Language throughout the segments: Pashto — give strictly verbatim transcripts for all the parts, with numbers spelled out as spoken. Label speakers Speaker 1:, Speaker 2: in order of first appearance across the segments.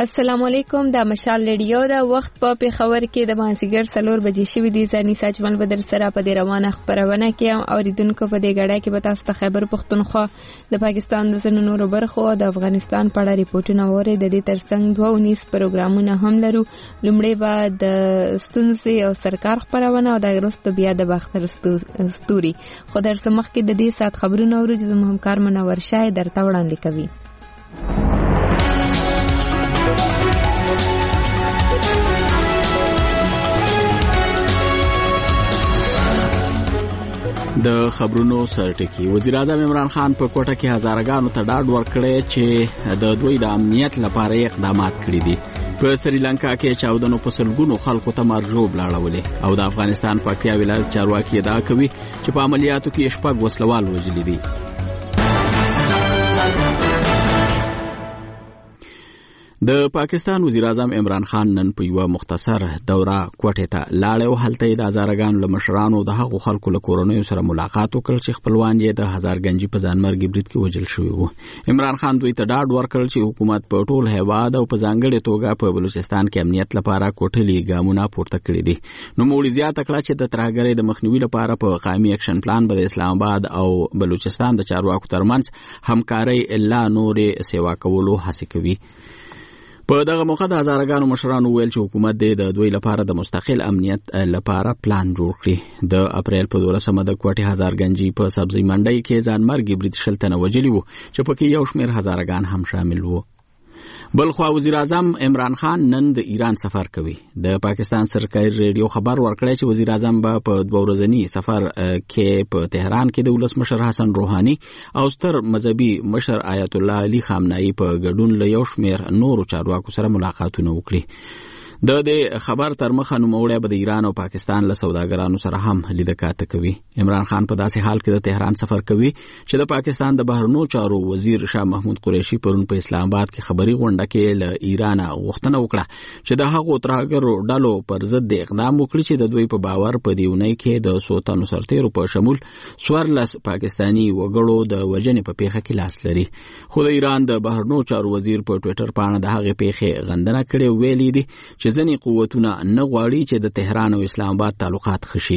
Speaker 1: السلام علیکم. د مشال ریډیو د وخت په پیښور کې د مازیګر څلور بجې شوې دي. ځاني ساجمل بدر سره په دې روانه خبرونه کې هم اوریدونکو په دې غړای کې به تاسو ته خیبر پختونخوا د پاکستان د ځینو نورو برخو او د افغانستان په اړه ریپورتونه ووري. د دې ترڅنګ دوه ونیس پروګرامونه هم لرو. لومړی به د ستونزې او سرکار خبرونه او د وروسته بیا د باختر ستوري. خو در څه مخکې د دې سات خبرونه اورو چې زموږ همکار منور شاه درته وړاندې کوي.
Speaker 2: د خبرونو سرټکی. وزیر اعظم عمران خان په کوټه کې هزارګانو ته ډاډ ورکړی چې د دوی د امنیت لپاره اقدامات کړي دي. په سریلانکا کې چاودنو په سلګونو خلکو ته مرجوب لاړولې او د افغانستان پکتیا ولایت چارواکي ادعا کوي چې په عملیاتو کې شپږ وسلوال وژلي دي. د پاکستان وزیر اعظم عمران خان نن په یو مختصر دوره کوټه ته لاړ او هلته د هزارګانو لمشرانو د هغو خلکو له کورونو سره ملاقات وکړ چې خپلوان یې د هزارګنجي په ځانمرګي برید کې وژل شوی وو. عمران خان دوی ته ډاډ ورکړ چې حکومت په ټول هیواد او په ځانګړي توګه په بلوچستان کې امنیت لپاره کوټلي ګامونه پورته کړي دي. نو موږ زیاته کړه چې د ترهګرۍ د مخنیوي لپاره په قومي اکشن پلان به د اسلام آباد او بلوچستان د چارواکو ترمنځ همکاري الا نورې سیوا کولو هڅه کوي. په دغه موخه د هزارګانو مشرانو ویل چې حکومت د دوی لپاره د مستقل امنیت لپاره پلان جوړ کړي. د اپریل په دولسمه د کوټې هزارګنجي په سبزی منډي کې ځانمرګي برید شل تنه وژلي وو چې پکې یو شمېر هزارګان هم شامل وو. بل خو وزیر اعظم عمران خان نن د ایران سفر کوي. د پاکستان سرکاري ریډیو خبر ورکړی چې وزیر اعظم به په دوه ورځنی سفر کې په تهران کې د ولسمشر حسن روحاني او ستر مذهبي مشر آیت الله علي خامنه‌ای په ګډون له یو شمېر نورو چارواکو سره ملاقاتونه وکړي. د دې خبر تر مخه نوموړی به د ایران او پاکستان له سوداګرانو سره هم لیده کاته کوي. عمران خان په داسې حال کې د تهران سفر کوي چې د پاکستان د بهرنیو چارو وزیر شاه محمود قریشي پرون په اسلام آباد کې خبري غونډه کې له ایران غوښتنه وکړه چې د هغو ترهګرو ډلو پر ضد د اقدام وکړي چې د دوی په باور په دیونی کې د سوتانو سرتیرو په شمول څوارلس پاکستانی وګړو د وژنې په پیښه کې لاس لري. خو د ایران د بهرنیو چارو وزیر په ټوئیټر باندې د هغې پیښې غندنه کړې، ویلي دي چې ځینې قوتونه نه غواړي چې د تهران او اسلام آباد تعلقات خشي.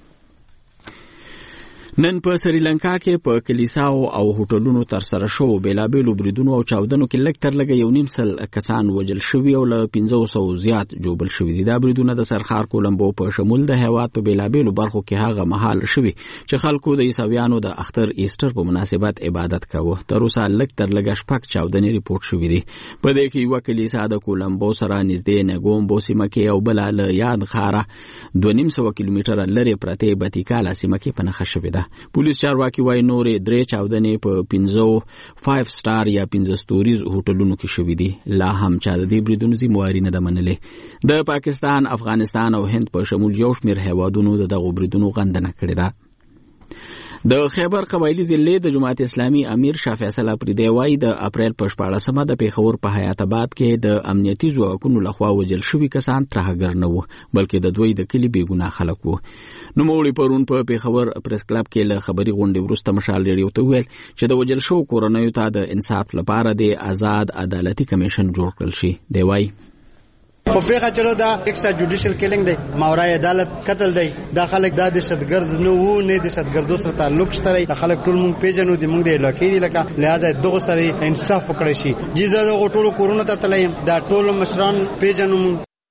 Speaker 2: نن په سریلانکا کې په کلیساو او هوټلونو تر سره شو بیلابیلو بریدونو او چاودنو کې لږ تر لږه یو نیم سل کسان وژل شوي او له پنځه سوه زیات جوبل شوي دي. دا بریدونه د سرخار کولمبو په شمول د هیواد په بیلابیلو برخو کې هغه مهال شوي چې خلکو د عیسویانو د اختر ایسټر په مناسبت عبادت کاوه. تر اوسه لږ تر لږه شپږ چاودنې ریپورټ شوي دي. په دې کې یوه کلیسا د کولمبو سره نږدې نګومبو سیمه کې او بله له یاد ښاره دوه نیم سوه کیلومتره لرې پرتې بتیکالا سیمه کې په نښه شوې ده. پولیس چارواکي وايي نورې درې چاودنې په پنځو فایف سټار یا پنځه ستوریز هوټلونو کې شوي دي. لا هم چا د دې بریدونو ذمهواري نه ده منلې. د پاکستان، افغانستان او هند په شمول یو شمېر هیوادونو د دغو بریدونو غندنه کړې ده. د خیبر قبایلی ضلع د جماعت اسلامي امیر شاه فیصل افریدی وايي د اپریل په شپاړسمه د پیښور په حیات آباد کې د امنیتي ځواکونو لخوا وژل شوي کسان ترهګر نه وو، بلکې د دوی د کلي بېګناه خلک وو. نوموړي پرون په پیښور پریس کلب کې له خبري غونډې وروسته مشال ریډیو ته وویل چې د وژل شوو کورنیو ته د انصاف لپاره د آزاد عدالتي کمیشن جوړ کړل شي. دی وايي
Speaker 3: په پیښه چلو دا ایکسټرا جوډیشل کیلینګ دی، ماورای عدالت قتل دی. دا خلک دا دهشتګرد نه وو، نه د دهشتګردو سره تعلق شته. دا خلک ټول مونږ پیژنو، د مونږ د علاقې دي، لکه لہذا دغه سره انصاف وکړي شي. جزا د ټولو کورونو ته تلیم، دا ټول مشران پیژنو.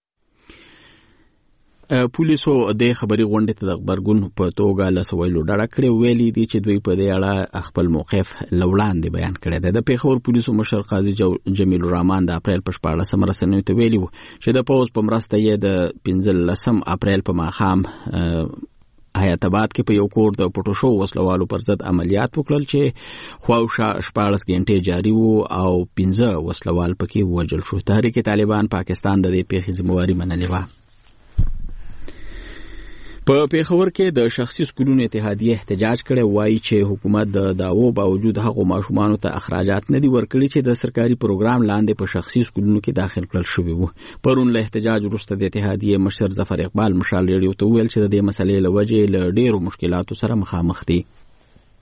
Speaker 2: پولیسو د خبري غونډې ته د خبرګون په توګه له سویلو ډډه کړې، ویلي دي چې دوی په دې اړه خپل موقف له وړاندې بیان کړی دی. د پیښور پولیسو مشر قاضي جمیل الرحمن د اپریل په شپاړلسمه رسنیو ته ویلي وو چې د پوځ په مرسته یې د پنځلسم اپریل په ماښام حیات آباد کې په یو کور د پټو شو وسلوالو پر ضد عملیات وکړل چې خواوشا شپاړس غنټې جاري وو او پنځه وسلوال پکې وژل شو. تحریک طالبان پاکستان د دې پیښې ذمهواري منلې وه. په پیښور کې د شخصي سکولونو اتحادیه احتجاج کړی، وایي چې حکومت د دعوو باوجود هغو ماشومانو ته اخراجات نه دي ورکړي چې د سرکاري پروګرام لاندې په شخصي سکولونو کې داخل کړل شوي وو. پرون له احتجاج وروسته د اتحادیې مشر ظفر اقبال مشال ریډیو ته وویل چې د دې مسلې له وجې له ډېرو مشکلاتو سره مخامخ دي.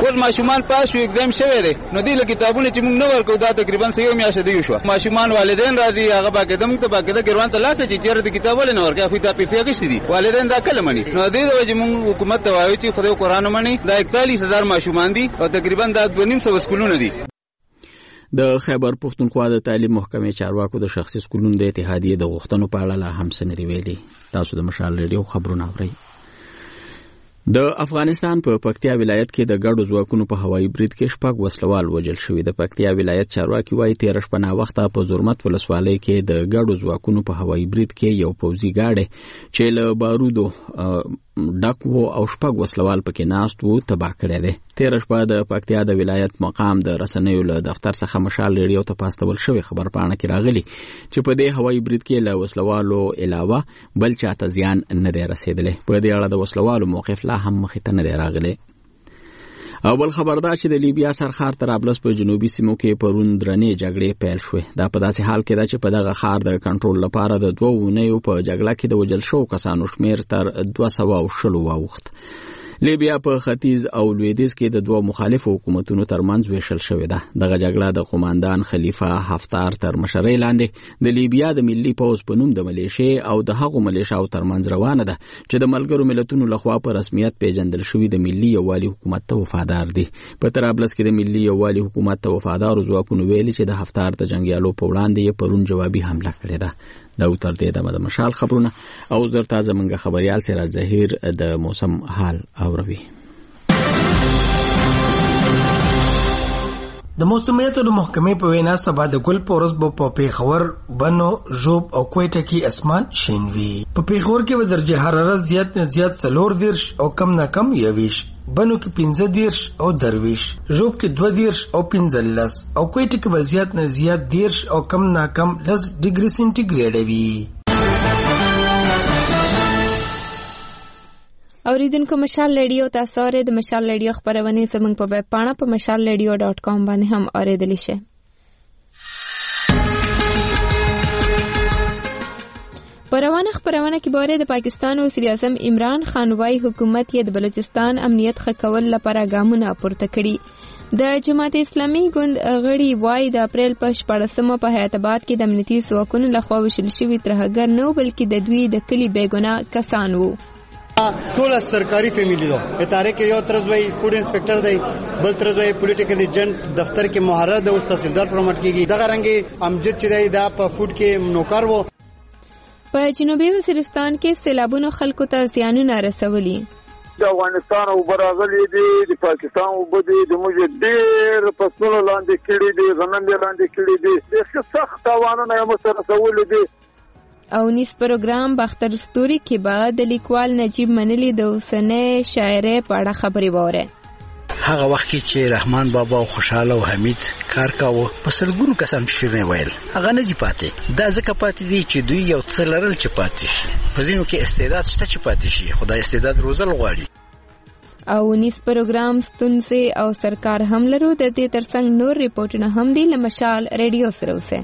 Speaker 4: ور ماشومان پاس شو اگزام شوی دی نو دی له کتابونه چې موږ نه ورکو دا تقریبا سیو میاشت دی شو ماشومان والدین راځي هغه باقاعده موږ ته باقاعده ګروان ته لاته چې چیرې د کتابونه نه ورکه خو دا پیسې اخیستې دي والدین دا کله مني نو دی د وجه موږ حکومت ته وایو چې خدای قرآن مني دا اکتالیس هزار ماشومان دي او تقریبا دا دوه نیم سو سکولونه دي.
Speaker 2: د خیبر پښتونخوا د تعلیم محکمې چارواکو د شخصي سکولونو د اتحادیې د غوښتنو په اړه لا هم څه نه دي ویلي. تاسو د مشال ریډیو خبرونه اورئ. د افغانستان په پکتیا ولایت کې د ګډو ځواکونو په هوایي برید کې شپږ وسلوال وژل شوي. د پکتیا ولایت چارواکي وایي تېره شپه ناوخته په زرمت ولسوالۍ کې د ګډو ځواکونو په هوایي برید کې یو پوځي ګاډی چې له بارودو ډک و او شپږ وسلوال پکې ناست وو تباه کړی دی. تېره شپه د پکتیا د ولایت مقام د رسنیو له دفتر څخه مشال ریډیو ته پاستول شوی خبرپاڼه کې راغلی چې په دې هوایي برید کې له وسلوالو علاوه بل چاته زیان نه دی رسېدلی. په دې اړه د وسلوالو موقف لا هم مخې ته نه دی راغلی. او بل خبردار چې د لیبیا سرخار طرابلس په جنوبي سیمو کې پرون درنې جګړې پیل شوې. دا په داسې حال کې ده چې په دغه ښار د کنټرول لپاره د دوه اونیو په جګړه کې د وژل شوو کسانو شمېر تر دوه سوه او شلو واوښت. لیبیا په ختیځ او لویدیځ کې د دوه مخالفو حکومتونو ترمنځ ویشل شوې ده. دغه جګړه د قوماندان خلیفه حفتار تر مشرۍ لاندې د لیبیا د ملي پوځ په نوم د ملیشې او د هغو ملیشاو ترمنځ روانه ده چې د ملګرو ملتونو لخوا په رسمیت پیژندل شوي د ملي یووالي حکومت ته وفادار دي. په طرابلس کې د ملي یووالي حکومت ته وفادارو ځواکونو ویلي چې د حفتار د جنګیالو په وړاندې یې پرون جوابي حمله کړې ده. دا تر دې دمه د مشال خبرونه او زر تازه منګه خبريال سراج ظهیر د موسم حال اوروي.
Speaker 5: د موسمیت د محکمې په وینا سبا د ګل پورس په پیښور بنو ژوب او کوټه کې اسمان شین وي. په پیښور کې به درجه حرارت زیات نه زیات څلور دیرش او کم نه کم یویش، بنو کې پنځه دیرش او درویش، ژوب کې دوه دیرش او پنځلس او کوټه کې به زیات نه زیات دیرش او کم نه کم لس ډیګري سنټیګریډ وي.
Speaker 1: اوریدونکو مشال ریډیو تاسو اورئ. د مشال ریډیو خبرونه زموږ په ویب پاڼه په مشال ریډیو ډاٹ کام باندې هم اوریدلی شئ. په روانه خبرونه کې باره د پاکستان وزیر اعظم عمران خان وايي حکومت یې د بلوچستان امنیت ښه کولو لپاره ګامونه پورته کړي. د جماعت اسلامي ګوند غړي وايي د اپریل په شپاړسمه په حیات آباد کې د امنیتي ځواکونو لخوا وژل شوي ترهګر نه بلکې د دوی د کلي بیګناه کسان وو.
Speaker 3: ټول سرکاري فیملی دو ادارې کې یو ترز وای فوډ انسپکټر دی، بل ترز وای پولیټیکل ایجنټ دفتر کې مهره د اوس تحصیلدار پروموټ کیږي. دغه رنګي امجد چې دی دا په فوډ کې نوکر وو.
Speaker 1: په جنوبي وزیرستان کې سیلابونو خلکو ته زیانونه رسولي.
Speaker 6: د افغانستان او برازیل دی، د پاکستان او بدی د موږ ډېر فصلونه لاندې کړي دي، غنم لاندې کړي دي، د سخت تاوانونه یې مو سره رسولي دي.
Speaker 1: او نیس پروګرام باختر ستوري کې بعد د لیکوال نجیب منلی د اوسنۍ شاعرۍ په اړه خبرې وره.
Speaker 7: هغه وخت کې چې رحمان بابا او خوشاله او حمید کار کاوه په سلګونو کسان شیرنه ویل هغه نه دی پاتې. دا ځکه پاتې دي چې دوی یو څه لرل چې پاتې شي. په ځینو کې استعداد شته چې پاتې شي، خدای استعداد روزل غواړي.
Speaker 1: او نیس پروګرام ستونزې او سرکار هم لرو. د دې ترڅنګ نور ریپورتونه هم دي. لمشال ریډیو سره اوسه.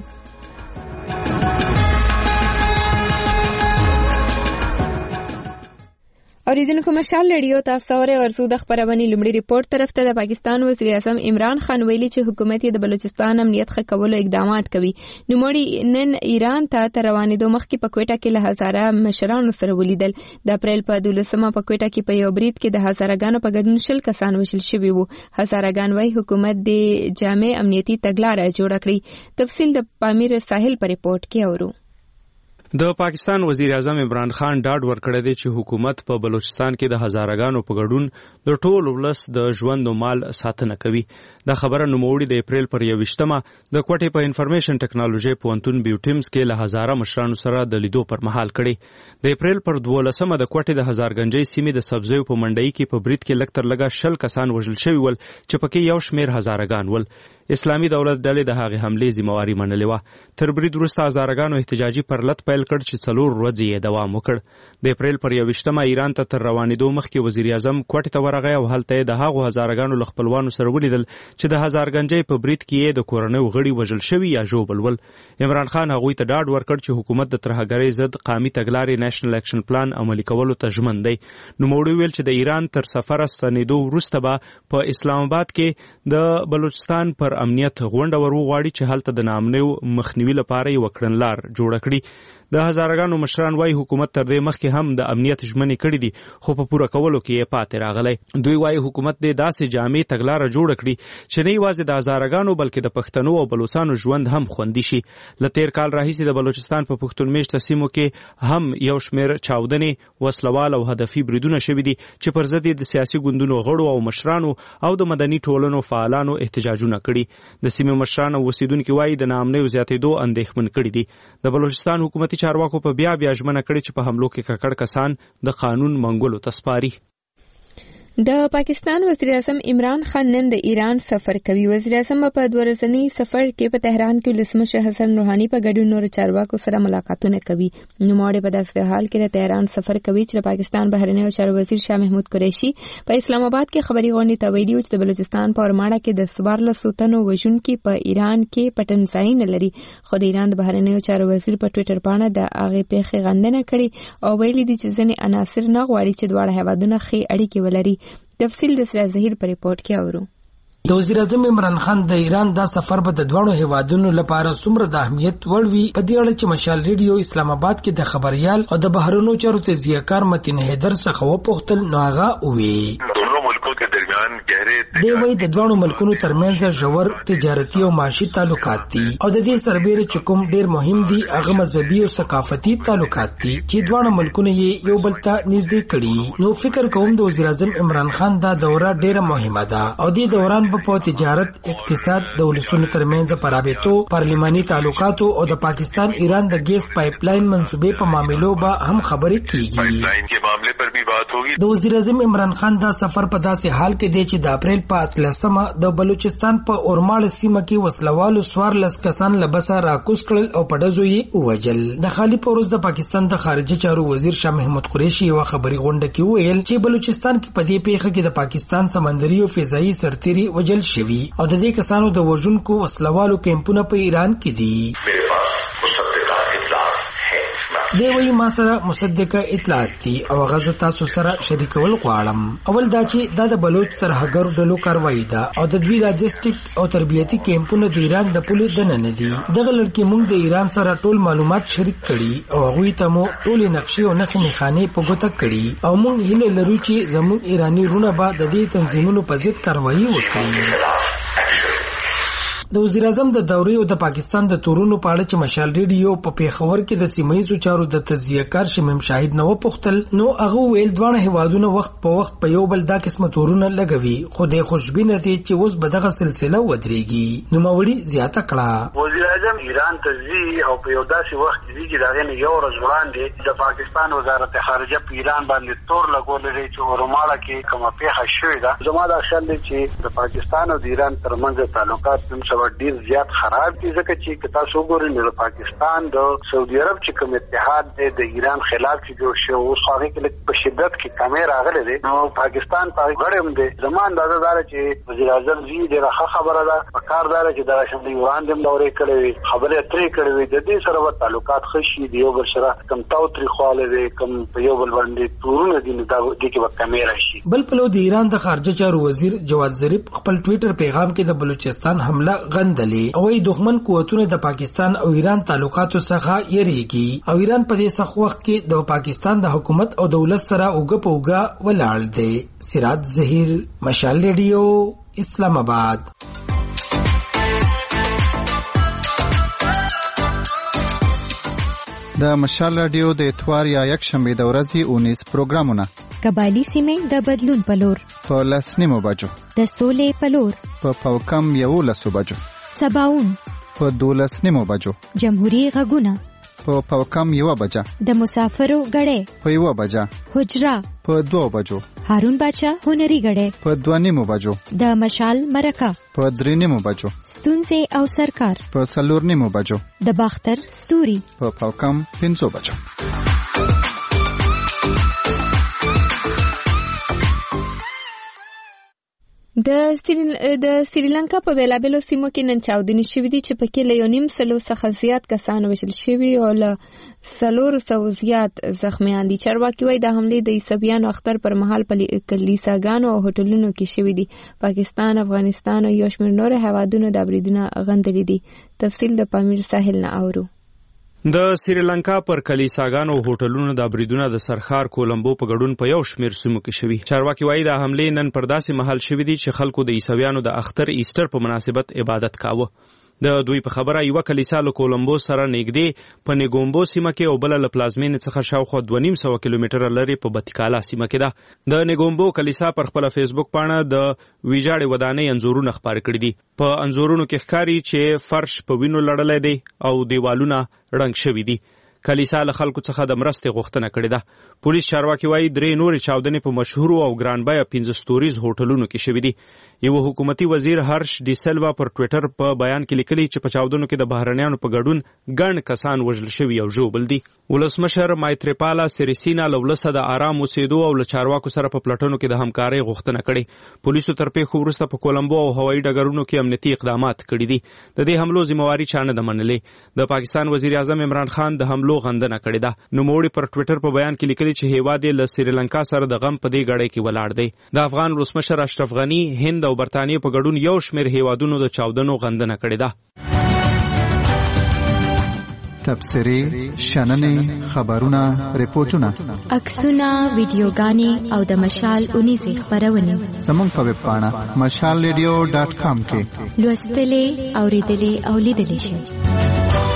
Speaker 1: اوریدونکو مشال ریډیو تاسو اورئ. ورزو د خبرونه لومړی ریپورت طرف ته د پاکستان وزیر اعظم عمران خان ویلي چې حکومت یې د بلوچستان امنیت ښه کولو اقدامات کوي. نوموړي نن ایران ته تر روانېدو مخکې په کوټه کې له هزاره مشرانو سره ولیدل. د اپریل په دولسمه په کوټه کې په یو برید کې د هزارهګانو په ګډون شل کسان وژل شوي وو. هزارهګان وايي حکومت د جامع امنیتي تګلاره جوړه کړې. تفصیل د پامیر ساحل په ریپورت کې اورو.
Speaker 8: د پاکستان وزیر اعظم عمران خان ډاډ ورکړی دی چې حکومت په بلوچستان کې د هزارهګانو په ګډون د ټول ولس د ژوند او مال ساتنه کوي. دا خبره نوموړي د اپریل پر یوویشتمه د کوټې په انفارمیشن ټیکنالوژي پوهنتون بیوټیمز کې له هزاره مشرانو سره د لیدو پر مهال کړي. د اپریل پر دولسمه د کوټې د هزارګنجۍ سیمې د سبزیو په منډۍ کې په برید کې لږ تر لږه شل کسان وژل شوي ول چې پکې یو شمېر هزارهګان ول. اسلامي دولت ډلې د هغې حملې ذمہواري منلې وه. تر برید وروسته هزارهګانو احتجاجي پرلت پیل ورکړ چې څلور ورځې یې دوام وکړ. د اپریل پر یوویشتمه ایران ته تر روانېدو مخکې وزیر اعظم کوټې ته ورغی او هلته یې د هغو هزارګانو له خپلوانو سره ولیدل چې د هزارګنجۍ په برید کې یې د کورنیو غړي وژل شوي یا ژوبل ول. عمران خان هغوی ته ډاډ ورکړ چې حکومت د ترهګرۍ ضد قامي تګلارې نیشنل اکشن پلان عملي کولو ته ژمن دی. نوموړي ویل چې د ایران تر سفره ستنېدو وروسته به په اسلام آباد کې د بلوچستان پر امنیت غونډه ور وغواړي چې هلته د ناامنیو مخنیوي لپاره یې وکړنلار جوړه کړي. د هزارګانو مشران وايي حکومت تر دې مخکې هم د امنیت ژمنې کړې دي خو په پوره کولو کې یې پاتې راغلی. دوی وايي حکومت دې داسې جامع تګلاره جوړه کړي چې نه یوازې د هزارګانو بلکې د پښتنو او بلوچستانو ژوند هم خوندي شي. له تیر کال راهیسې د بلوچستان په پښتون میشته سیمو کې هم یو شمېر چاودنې، وسلوال او هدفي بریدونه شوي دي چې پر ضد د سیاسي ګوندونو غړو او مشرانو او د مدني ټولنو فعالانو احتجاجونه کړي. د سیمې مشران او اوسیدونکي وايي د ناامنیو زیاتېدو اندېښمن کړي دي. د بلوچستان حکومتي چارواکو په بیا بیا ژمنه کړې چې په حملو کې ککړ کسان د قانون منګولو ته سپاري.
Speaker 1: د پاکستان وزیر اعظم عمران خان نن د ایران سفر کوي. وزیر اعظم په دوه ورځني سفر کې په تهران کې ولسمشر حسن روحاني په ګډون نور چارواکو سره ملاقاتونه کوي. نوموړی په داسې حال کې د تهران سفر کوي چې د پاکستان بهرنیو چارو وزیر شاه محمود قریشي په اسلام آباد کې خبري غونډې ته ویلي چې د بلوچستان په اورماړه کې د څوارلسو تنو وژونکي په ایران کې پټنځای نه لري. خو د ایران د بهرنیو چارو وزیر په ټویټر باندې د هغې پیښې غندنه کړې او ویلي دي چې ځینې عناصر نه غواړي چې دواړه هیوادونه ښې اړیکې ولري. تفصیل د سره ظهیر په ریپورت کې اورو.
Speaker 5: د وزیر اعظم عمران خان د ایران دا سفر به د دوه هیوادونو لپاره څومره د اهمیت وړ وي په دې اړه چې مشال ریډیو اسلام آباد کې د خبريال او د بهرنیو چارو تجزیه‌کار متین حیدر څخه وپوښتل نو هغه وی دی وی د دوه ملکونو ترمنځ ژور تجارتي او معاشي تعلقات دي او د دې سربېره چې کوم ډیر مهم دي هغه مذهبي او ثقافتي تعلقات دي چې دوه ملکونه یې یو بل ته نږدې کړي. نو فکر کوم د وزیر اعظم عمران خان دا دوره ډیره مهمه ده او د دوران په تجارت، اقتصاد، د ولسونو ترمنځ پرابطو، پارلماني تعلقاتو او د پاکستان ایران د ګیس پایپ لاین منصوبې په معاملو به هم خبرې کیږي. د وزیر اعظم عمران خان دا سفر په داسې حال کې دی چې د اپریل په اتلسمه د بلوچستان په اورماړ سیمه کې وسلوالو څوارلس کسان له بسه راکوز کړل او په ډزو یې ووژل. د خالي په ورځ د پاکستان د خارجه چارو وزیر شاه محمود قریشي یوه خبري غونډه کې وویل چې بلوچستان کې په دې پیښه کې د پاکستان سمندري او فضایي سرتیري وژل شوي او د دې کسانو د وژونکو وسلوالو کیمپونه په ایران کې دي. دی وی ما سره مصدقه اطلاعات دي او غزه تاسو سره شریکول غواړم. اول دا چې دا د بلوچ ترهګرو ډلو کاروایی ده او د دوی لاجستیک او تربیتي کیمپونه د ایران د پولیس دننه دي. دغه لړکې موږ د ایران سره ټول معلومات شریک کړي او هغوی ته مو ټولې نقشې او نښې نښانې په ګوته کړي او موږ هیله لرو چې زموږ ایراني رونه به د دې تنظیمونو په ضد کاروایی وکړي. د وزیر اعظم د دورې او د پاکستان د تورونو په اړه چې مشال ریډیو په پیښور کې د سیمه‌ییزو چارو د تجزیه‌کار شمیم شاهد نه وپوښتل نو هغه ویل دواړه هیوادونه وخت په وخت په یو بل دا قسمه تورونه لګوي خو د خوشبینه دي چې اوس به دغه سلسله ودرېږي. نوموړي زیاته کړه
Speaker 9: وزیر اعظم ایران ته ځي او په یو داسې وخت کې چې دغه نه یو ورځ وړاندې د پاکستان وزارت خارجه په ایران باندې تور لګولې دی چې اورماړه کې کومه پیښه شوې ده. زما دا خیال دی چې د پاکستان او د ایران ترمنځ تعلقات هم ډیر زیات خراب دي ځکه چې تاسو وګورئ نو پاکستان د سعودي عرب چې کوم اتحاد دی د ایران خلاف چې جوړ شو اوس هغه کې په شدت کې کمی راغلی دی. نو پاکستان په غړ هم دی. زما اندازه دا چې وزیر اعظم زی ډیره ښه خبره ده په کار دا چې د شمالي وړاندې هم دورې کړې وي خبرې اترې کړې وي د دې سره به تعلقات ښه شي. د یو بل سره کم تاوتریخوالی دی کم په یو بل باندې تورونه دي نو دا دې کې به کمی راشي.
Speaker 5: بل پلو د ایران د خارجه چارو وزیر جواد ظریف خپل ټویټر پیغام کې د بلوچستان حمله غندلې او ای دښمن قوتونه د پاکستان او ایران تعلقاتو څخه یریږي او ایران په دې سخت وخت کې د پاکستان د حکومت او دولت سره اوګه په اوګه ولاړ دی. سراج ظهیر، مشال ریډیو، اسلام آباد.
Speaker 10: د مشال رادیو د اتوار یا یک شنبه د ورځې اونیس پروګرامونه
Speaker 11: قبایلی سیمې د بدلون پلور
Speaker 10: په لسنیمو بجو
Speaker 11: د سولې پلور
Speaker 10: په پاوکم یولسو بجو
Speaker 11: سباون
Speaker 10: په دولسنیمو بجو
Speaker 11: جمهوریت غږونه
Speaker 10: په پاوکم یو بجه،
Speaker 11: د مسافرو غړې
Speaker 10: په یو بجه،
Speaker 11: حجرا
Speaker 10: په دوه بجو،
Speaker 11: هارون باچا هنري غړې په
Speaker 10: دوه نیمو بجو،
Speaker 11: د مشال مرکه
Speaker 10: په درې نیمو بجو،
Speaker 11: ستونزې او سرکار
Speaker 10: په څلور نیمو بجو،
Speaker 11: د باختر ستوري
Speaker 10: په پاوکم پنځو بجو.
Speaker 1: د د سریلانکا په بیلابلو سیمو کې نن چاودنې شوې دي چې پکې له یو نیم سلو څخه زیات کسان وژل شوي او له څلورو سوو زیات زخمیان دي. چارواکي وایي د حملې د عیسویانو اختر پر مهال په کلیساګانو او هوټلونو کې شوې دي. پاکستان، افغانستان او یو شمېر نور هیوادونو دا بریدونه غندلي دي. تفصیل د پامیر ساحل نه اورو.
Speaker 8: د سریلانکا پر کلیساګانو او هوټلونو د بریدونه د سرخار کولمبو په ګډون په یو شمېر سیمو کې شوي. چارواکي وایي د حملې نن پر داسې مهال شوي دي چې خلکو د عیسویانو د اختر ایسټر په مناسبت عبادت کاوه. د دوی په خبره یو کلیسا له کولمبو سره نږدې په نیګومبو سیمه کې او بل له پلازمینې څخه شاوخوا دوه نیم سوه کیلومتره لرې په بتیکالا سیمه کې ده. د نیګومبو کلیسا پر خپل فیسبوک پاڼه د ویجاړې ودانۍ انځورونه خپاره کړي دي. په انځورونو کې ښکاري چې فرش په وینو لړلی دی او دیوالونه رنګ شوي دي. کلیسا له خلکو څخه د مرستې غوښتنه کړې ده. پولیس چارواکي وایي درې نورې چاودنې په مشهورو او ګرانبیه پنځه ستوریز هوټلونو کې شوي دي. یو حکومتي وزیر هرش ډي سیلوا پر ټویټر په بیان کې لیکلي چې په چاودنو کې د بهرنیانو په ګډون ګڼ کسان وژل شوي او ژوبل دي. ولسمشر مایتریپالا سیریسینا له ولسه د آرام اوسېدو او له چارواکو سره په پلټنو کې د همکارۍ غوښتنه کړې. پولیسو تر پیښو وروسته په کولمبو او هوایي ډګرونو کې امنیتي اقدامات کړي دي. د دې حملو ذمہواري چا نه ده منلې. د پاکستان وزیر اعظم عمران خان د حملو غندنه کړې ده. نوموړي پر ټویټر په بیان کې لیکلي چې هیواد یې له سریلانکا سره د غم په دې ګړۍ کې ولاړ دی. د افغان ولسمشر اشرف غني هند او برتانیې په ګډون یو شمېر هیوادونو د چاودنو غندنه کړې ده.
Speaker 10: تبصرې، شننې، خبرونه، ریپورتونه،
Speaker 11: عکسونه، ویډیوګانې او د مشال اونیزې خپرونې
Speaker 10: زموږ په ویب پاڼه مشال ریډیو ډاټ کام کې
Speaker 11: لوستلې، اورېدلې او لیدلې شئ.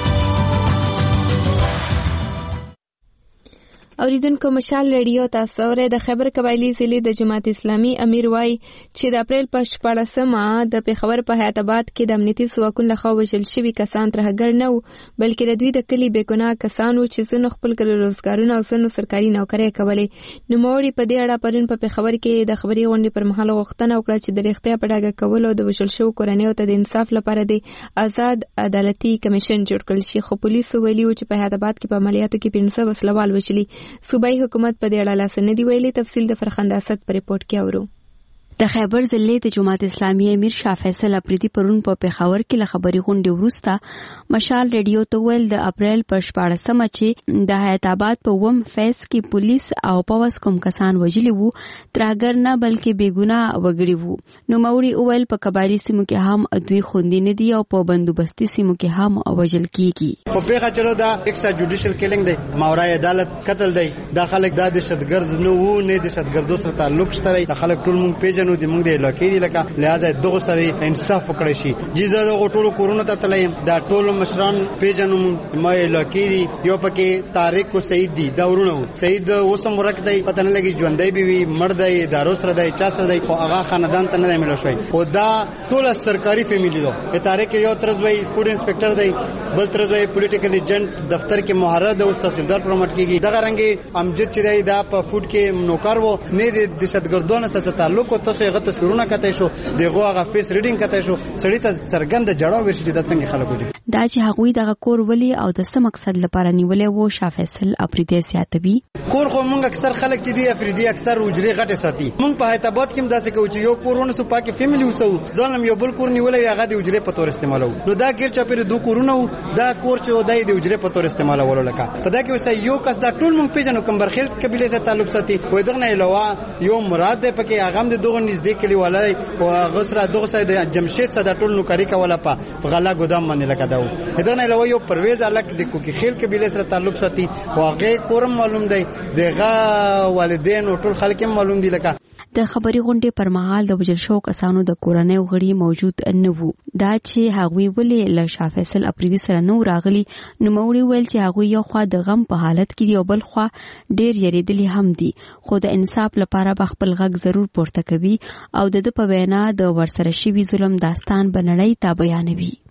Speaker 1: اوریدونکو مشال ریډیو تاسو اورئ. د خیبر قبایلی ضلع د جماعت اسلامي امیر وای چې د اپریل په شپاړسمه د پیښور په حیات آباد کې د امنیتي ځواکونو لخوا وژل شوي کسان ترهګر نه وو، بلکې د دوی د کلي بېګناه کسان وو چې ځینو خپل کلي روزګارونه او ځینو سرکاري نوکرۍ کولې. نوموړي په دې اړه پرون په پیښور کې د خبري غونډې پر مهال غوښتنه وکړه چې د رښتیا په ډاګه کولو او د وژل شوو کورنیو ته د انصاف لپاره د آزاد عدالتي کمیشن جوړ کړل شي. خو پولیسو ویلي وو چې په حیات آباد کې په عملیاتو کې پنځه وسلوال وژلي. صوبایي حکومت په دې اړه لاس نه دی ویلي. تفصیل د فرخنده اسد په ریپورت کې اورو.
Speaker 12: د خیبر ضلع د جماعت اسلامي امیر شاه فیصل اپریدي پرون په پیښور کې له خبري غونډې وروسته مشال ریډیو ته ویل د اپریل په شپاړسمه چې د حیات آباد په وم فیس کې پولیس او پولیس کوم کسان وژلي وو ترهګر نه بلکې بېګناه وګړي وو. نوموړي وویل په قبایلي سیمو کې هم دوی خوندي نه دي او په بندوبستي سیمو کې هم وژل کیږي.
Speaker 3: په پیښه چلو دا ایکسټرا جوډیشل کیلینګ دی، ماورای عدالت قتل دی. دا خلک د دهشتګرد نه وو، نه د دهشتګردو سره تعلق شته. دا خلک ټول مونږ پیژنو د موږ د علاقې دی، لکه لہذا دغه سره انصاف وکړي شي. چې دا ټولو کورونه ته تلیم دا ټولو مشران پیژنو ما علاقې دی. یو پکې طارق او سعید دی، دا ورونه سعید اوسم ورک دی، پته نه لګي ژوندۍ بي وي مړ دی، دارو سره دی، چا سره دی، خو هغه خاندان ته نه ملو شوی. خو دا ټول سرکاري فیملی دی. طارق یو ترز وای فود انسپکټر دی، بل ترز وای پولیټیکل ایجنټ دفتر کې مهره د اوس تحصیلدار پروموټ کیږي. دغه رنګي امجد چې دی دا په فود کې نوکر وو، نه د دهشتګردانو سره تعلق او تاسو هغه تصویرونه کته شو، دغه هغه فیس ریډینګ کته شو، سړی ته څرګند جړاو ورشي چې د څنګه خلکو دي.
Speaker 12: دا چې هغوی دغه کور ولی او د سم مقصد لپاره نیولې وو. شاه فیصل اپریدي سیاتوي
Speaker 3: کور خو مونږ اکثر خلک چې دی افریدي اکثر وجري غټه ساتي. مونږ په حیات آباد کې داسې کوو چې یو کورونه سو پاکي فیملی وسو ځانم یو بل کور نیولې هغه د وجري په تور استعمالو. نو دا غیر چا پر دوه کورونه دا کور چې دای د وجري په تور استعمالولو لکه په دا کې وسه یو کس دا ټول مونږ پیژنو کمبرخیل قبيله سره تعلق ساتي. خو دغه نه علاوه یو مراد ده پکې هغه د دوه نږدې کلی والای او غسر دغه سره د جمشید سره ټول نوکری کوله په غلا ګودام باندې لکه دا. دغه نه علاوه یو پرویز الک د کوکی خیل قبيله سره تعلق ساتي او هغه کورم معلوم دی. دغه والدین او ټول خلک معلوم دي. لکه
Speaker 12: د خبري غونډې پر مهال د وژل شو کسانو د کورنۍ غړي موجود نه وو. دا چې هغوی ولې له شاه فیصل اپریدي سره نو راغلي. نوموړي ویل چې هغوی یو خوا د غم په حالت کې دي او بل خوا ډیر یریدلي هم دي، خو د انصاف لپاره به خپل غږ ضرور پورته کوي او د د په وینا د ورسره شوي ظلم داستان بنړۍ ته بیانوي.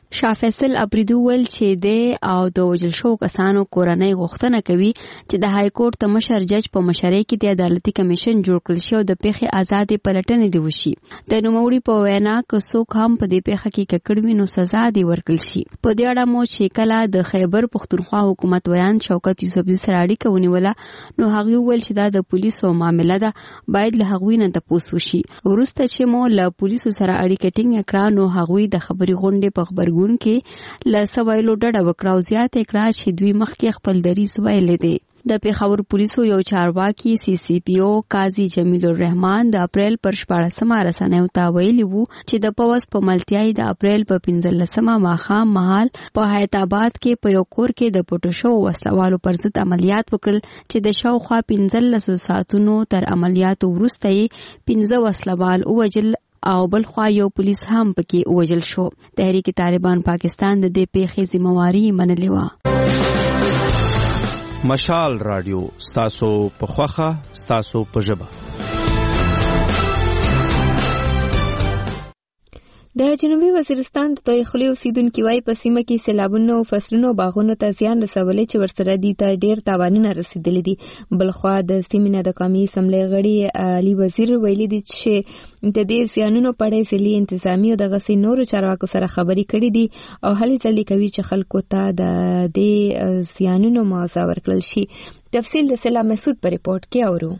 Speaker 12: شاه فیصل اپریدي ویل چې د او د وژل شو کسانو کورنۍ غوښتنه کوي چې د های کورټ د مشر جج په مشرۍ کې د عدالتي کمیشن جوړ کړل شي او د پیښې آزادې پلټنې دی وشي. د نوموړي په وینا که څوک هم په دې پیښه کې ککړ وي نو سزا دی ورکړل شي. په دې اړه مو چې کله د خیبر پښتونخوا حکومت ویان شوکت یوسفزي سره اړیکه ونیوله نو هغه ویل چې دا د پولیسو معامله ده، باید له هغوی نه تپوس وشي. وروسته چې مو له پولیسو سره اړیکه ټینګه کړه نو هغوی د خبري غونډې په خبرګون کې له سوایلو ډډه وکړه او زیاته کړه چې دوی مخکې خپل دریځ ویلی دی. د پیښور پولیسو یو چارواکي سی سی پی او قاضي جمیل الرحمن د اپریل پر شپاړسمه رسنیو ته ویلي وو چې د پوز په ملتیاي د اپریل په پنځلسمه ماښام مهال په حیات آباد کې په یو کور کې د پټو شو وسلوالو پر ضد عملیات وکړل چې د شاوخوا پنځلسو ساعتونو تر عملیاتو وروسته یې پنځه وسلوال ووژل او بلخوا یو پولیس هم پکې ووژل شو. تحریک طالبان پاکستان د دې پیښې ذمہواری منلې وه.
Speaker 8: مشال رادیو ستاسو په خوخه ستاسو په ژبه.
Speaker 1: د جنوبي وزیرستان د تویخلي اوسیدونکي وایي په سیمه کې سیلابونو او فصلونو باغونو ته زیان رسولی چې ورسره دي ته ډېر تاوانونه رسېدلي دي. بلخوا د سیمې نه د قومي اسمبلۍ غړي علي وزیر ویلي دي چې د دې زیانونو په اړه ضلعي انتظامي او دغسې نورو چارواکو سره خبرې کړې دي او هلې ځلې کوي چې خلکو ته د دې زیانونو معاوضه ورکړل شي. تفصیل د سلا مسعود په ریپورت کې اورو.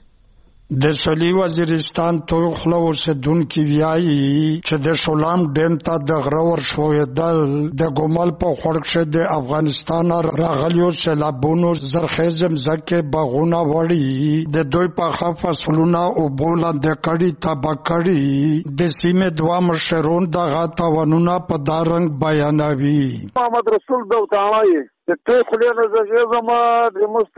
Speaker 13: د سلی وزیرستان توخله اوسیدونکي وایي چې د شولام ډیم ته د غره ورشوېدل د ګومل په خوړ کښې د افغانستان راغلیو سیلابونو زرخیزې مځکې باغونه وړي د دوی پاخه فصلونه اوبو لاندې کړي تباه کړي. د سیمې دوه مشرون دغه تاوانونه په دا رنګ بیانوي.
Speaker 6: محمد رسول دوتاڼي د ټول خلیانو زما د مست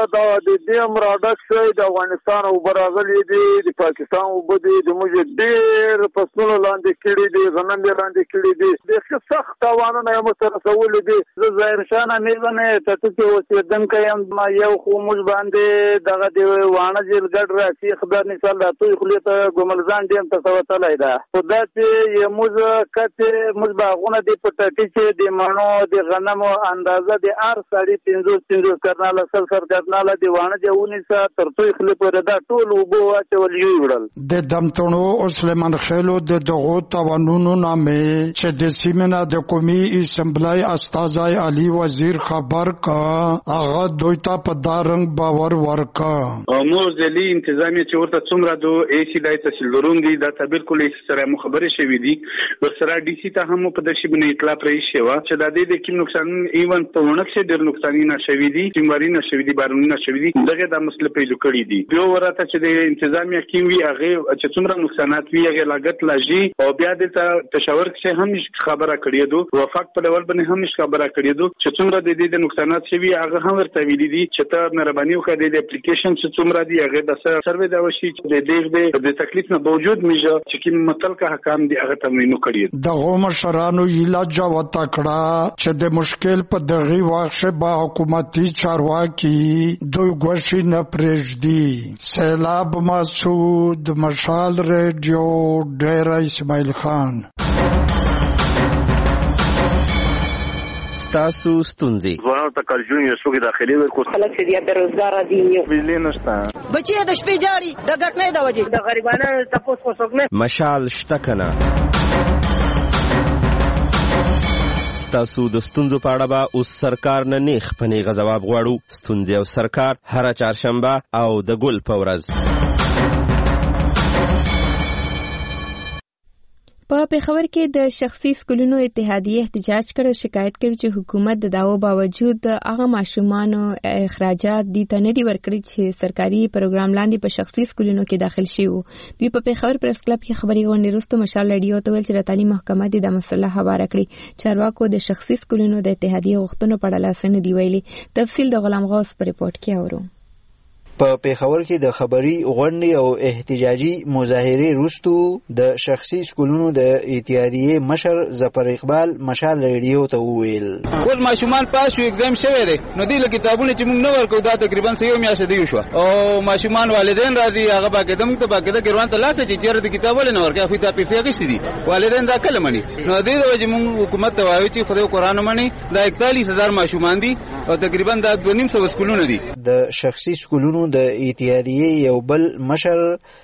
Speaker 6: د دې مرادک شي د افغانستان او براغلي دي د پاکستان او بده د موږ ډېر پسونو لاندې کړي دي غنم لاندې کړي دي د سخت تاوانونه یې سره سوول دي. زه ظاهر شان نه زنه ته ته اوسېدم کيم ما یو خو موږ باندې دغه دی وانه جیل ګډ راځي خبر نه سال راته خلیته ګملزان دیم ته سوتلای دا خدا چې یې موږ کته موږ باغونه دي پټه چې د مانو د غنمو اندازه د ار ساړي پنځوس پنځوس کرناله سر سر کرناله دیوانه دیونی سا ترڅو خپل پر دا ټول وبو واچول یوړل.
Speaker 13: د دمتونو او سلیمان خېلو د دغو توانونو نامه چې د سیمنا د قومي اسمبلی استازای علي وزیر خبر کا هغه دوی ته په دارنګ باور ورکا.
Speaker 14: امور ځلي انتظامی چې ورته څومره دو ای سی دای تحصیل لرونکي دا بالکل سره مخبره شوې دي ورسره ډي سي ته هم په دشي بنې اطلاع پرې شوه چې د دې د کوم نقصان ایون په ونه کې ډېر نقصان نه شوي دي تیماري نه شوي دي بارونی نه شوي دي دغه د مسله پیدا کړی دي. بیا ورته چې د انتظامیه کې وی هغه چې څومره نقصانات وی هغه لاګت لږی او بیا د تشاور کې هم خبره کړی دو وفاق په ډول باندې هم خبره کړی دو چې څومره د دې د نقصانات شوي هغه هم ورته ویلي دي چې ته مهرباني وکړئ د اپلیکیشن چې څومره دی هغه د سروې دا وشي چې د دې د تکلیف نه باوجود میجه چې کوم متلکه حکام دی هغه تمرینو کړی.
Speaker 13: د مشرانو علاج وتا کړه چې د مشکل په دغه واخشه با حکومتي چارواکي دوی غوښی نه پرېږدي. سیلاب مسعود، مشال ریډیو، ډیره اسماعیل خان.
Speaker 15: تاسو ستونزې
Speaker 16: ځوانانو ته کالجون یو څوک داخلي ورکو
Speaker 17: خلک چې بیا بیروزګار دي
Speaker 16: بجلی نشته
Speaker 17: بچي د شپې جاړي د ګټمې د وجې د غریبانو تاسو کو څوک نه
Speaker 15: مشال شته کنه. تاسو د ستونزو په اړه به اوس سرکار نه نیخ په نیغه ځواب غواړو. ستونزې او سرکار هره چهارشنبه او د ګل په ورځ.
Speaker 1: په پیښور کې د شخصي سکولونو اتحادیه احتجاج کړو، شکایت کوي چې حکومت د داو باوجود هغه ماشومانو اخراجات دي ته نه دي ورکړي چې سرکاري پروګرام لاندې په شخصي سکولونو کې داخل شي وو. دوی په پیښور پریس کلب کې خبري غونډې وروسته مشال رادیو ته ویل چې د تعلیم محکمه د مسله هواره کړي. چارواکو د شخصي سکولونو د اتحادیه غوښتنو په اړه لاس نه دی ویلي. تفصیل د غلام غوث په ریپورت کې اورو.
Speaker 18: په پیښور کې د خبري غونډې او احتجاجي مظاهرې وروسته د شخصي سکولونو د اتحادیې مشر ظفر اقبال مشال ریډیو ته وویل
Speaker 4: اوس ماشومان پاس شو ایگزام شوی دی نو دی له کتابونو چې موږ نه ورکو دا تقریبا یو میاشت دی شو او ماشومان والدین راځي هغه باقاعده موږ ته باقاعده ګروان ته لاته چې چیرې د کتابونه نه ورکو خو ته پیسې اخیستې دي والدین دا کله مني نو دی د وجه موږ حکومت ته وایو چې خدای قرآن مني دا اکتالیس هزار ماشومان دي او تقریبا دا دوه نیم سوه سکولونه دي
Speaker 18: د شخصي سکولونو د اتحادیې یو بل مشر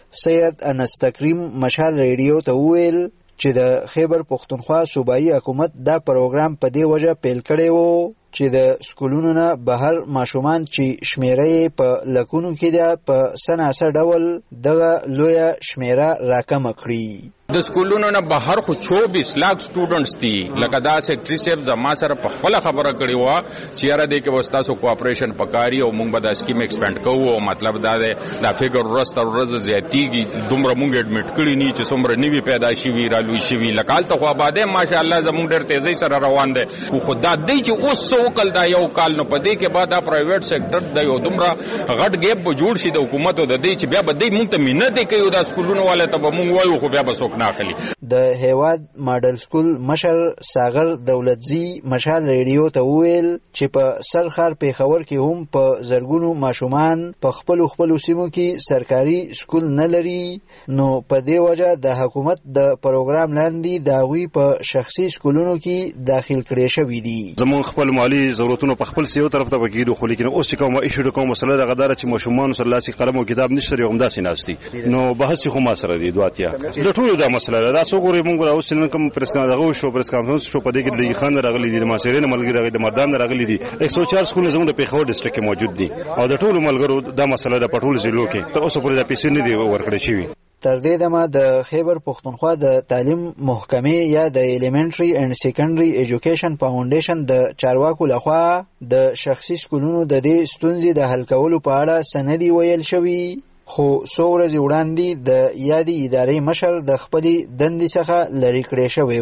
Speaker 18: سید انس تکریم مشال ریډیو ته وویل چې د خیبر پختونخوا صوبایي حکومت دا پروګرام په دې وجه پیل کړی و چې د سکولونو نه بهر ماشومان چې شمیره په لکونو کې ده په سناسه ډول دغه لویه شمیره راکمه کړي
Speaker 19: د سکولونو نه بهر خو چوبیس لاک سټوډنټس دي لکه دا سیکرټری صاحب زما سره په خپل خبره کړې و چې یاره دې کې وستاسو کوآپریشن پکاري او موږ به دا سکیم ایکسپاند کوو او مطلب دا دی دا فګر ورځ تر ورځ زیاتیږي دومره موږ اډمیټ کړي نه چې څومره نوي پیدا شوي رالوي شوي لکه هلته خو آبادۍ ماشاءالله زموږ ډېر تیزۍ سره روان دی خو دا دی چې اوس وکړ دا یو کال نو په دې کې بعد دا پرایویټ سېکټر د یو دومره غټ ګیپ به جوړ شي د حکومت او د دې چې بیا به دې موږ ته مینت کوي دا سکولونو والا ته به موږ وایو خو بیا به څوک نه اخلي
Speaker 18: د هیواد ماډل سکول مشر ساغر دولتزی مشال ریډیو ته وویل چې په سرخار پیښور کې هم په زرګونو ماشومان په خپل خپل سیمو کې سرکاري سکول نه لري نو په دې وجه د حکومت د پروګرام لاندې د هغوی په شخصي سکولونو کې داخل کړي شوي دي
Speaker 20: زموږ خپل مالی ضرورتونو په خپل سیو طرف ته وکړو خو لیکن اوس چې کوم ایشو کوم مسله د غدار چې ماشومان سره لاسي قلم او کتاب نشته یو همداسې ناشتي نو بحث خو ما سره دی دواتیا د ټولو دا مسله دا څو ګوري موږ اوس نن کوم پریس کانفرنس شو پریس کانفرنس شو په دې کې د خان راغلي دي د ماسيرین ملګری راغلي د مردان راغلي دي یک سو چار سکول زموږ د پیښور ډیسټریکټ کې موجود دي او د ټولو ملګرو دا مسله د پټول ضلعو کې تر اوسه پورې د پیسې نه دی ورکړې شوی
Speaker 18: تر دې دمه د خیبر پختونخوا د تعلیم محکمې یا د ایلیمنټری اینڈ سیکنډري ایجوکیشن فاونډیشن د چارواکو لخوا د شخصي سکولونو د دې ستونزې د حل کولو په اړه سندي ویل شوی خو څو ورځې وړاندې د یادې ادارې مشر د خپلې دندې څخه لرې کړی شوی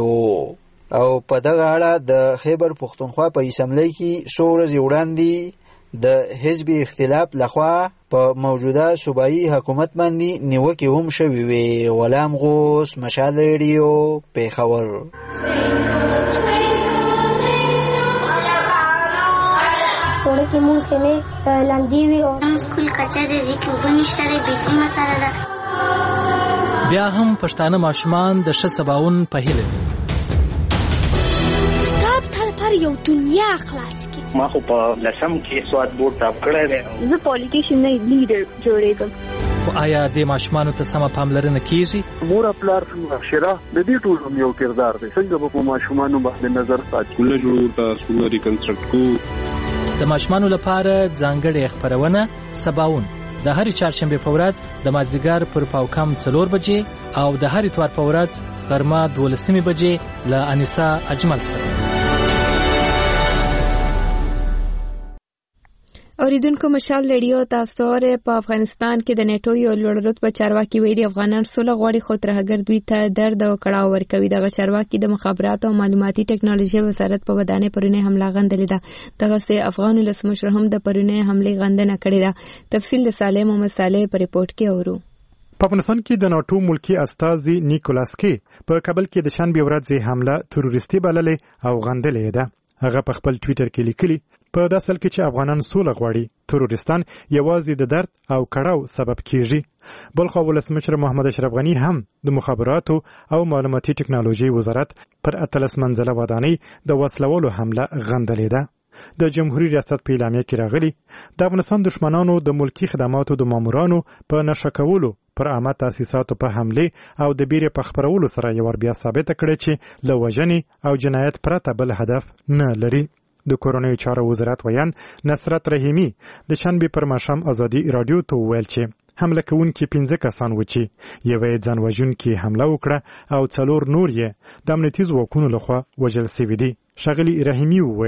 Speaker 18: و او په دغه اړه د خیبر پختونخوا په اسمبلی کې څو ورځې وړاندې د حزب اختلاف لخوا په موجوده صوبایي حکومت باندې نیوکې هم شوې وې. غلام غوث، مشال ریډیو، پیښور.
Speaker 21: سوړه کې مونږ خیمې لاندې وي او سکول کچا دې دي کې اوبه نشته دی بیسي مسله ده.
Speaker 22: بیا هم پښتانه ماشومان د ښه سباون په هیله دي.
Speaker 21: کتاب تل پر یو دنیا خلاص کی.
Speaker 23: ما خو په لسم کې سواد بورډ ټاپ کړی دی.
Speaker 21: زه پولیټیشن نه لیډر جوړېږم.
Speaker 22: خو آیا د ماشومانو ته سمه پاملرنه کیږي؟
Speaker 24: مور پلار څنګه شرا د دې ټول یو کردار دی. څنګه به په ماشومانو باندې نظر ساتي. کله جوړ تا سکول ریکنسټرکټ کو.
Speaker 22: د ماشومانو لپاره ځانګړې خبرونه سباون د هرې چهارشنبه په ورځ د مازدیګر پر پاوکم څلور بجې او د هرې اتوار په ورځ غرمه دولسمې بجې له انیسا اجمل سره.
Speaker 1: اوریدونکو مشال ریډیو تاسو ورې په افغانستان کې د نیټو یو لوړ رتبه چارواکي ویلي افغانان سوله غواړي خو ترهګر دوی ته درد او کړاو ورکوي. دغه چارواکي د مخابراتو او معلوماتي ټکنالوژي وزارت په ودانې پرونی حمله غندلې ده. دغه سه افغان ولسمشر هم د پرونی حمله غندنه کړې ده. تفصیل د سالم محمد صالح په ریپورت کې اورو.
Speaker 25: په افغانستان کې د ناتو ملکی استازي نیکولاس کی په کابل کې د شنبه ورځ حمله تروریستي بللې او غندلې ده. هغه په خپل ټوئیټر کې لیکلي په داسې حال کې چې افغانان سوله غواړي تروریستان یوازې د درد او کړاو سبب کیږي. بلخو ولسمشر محمد اشرف غنی هم د مخابراتو او معلوماتي ټکنالوژي وزارت پر اتلس منزله ودانۍ د وسلوالو حمله غندلې ده. د جمهوریت ریاست په اعلامیه کې راغلي د افغانستان دشمنانو د ملکی خدماتو د مامورانو په نشه کولو پر عامه تاسیساتو په حمله او د بیرې په خبرولو سره یو ور بیا ثابت کړي چې له وژنې او جنایت پرته بل هدف نه لري. د کورونی چارو وزارت ویان نصرت رحیمی د شنبه پر ماښام ازادي رادیو ته ویل چې حمله کوونکي پنځه کسان و چې یوه ځان وژونکي حمله وکړه او څلور نور یې د امنیتي ځواکونو لخوا وژل شوي دي. ښاغلي رحیمی ویل د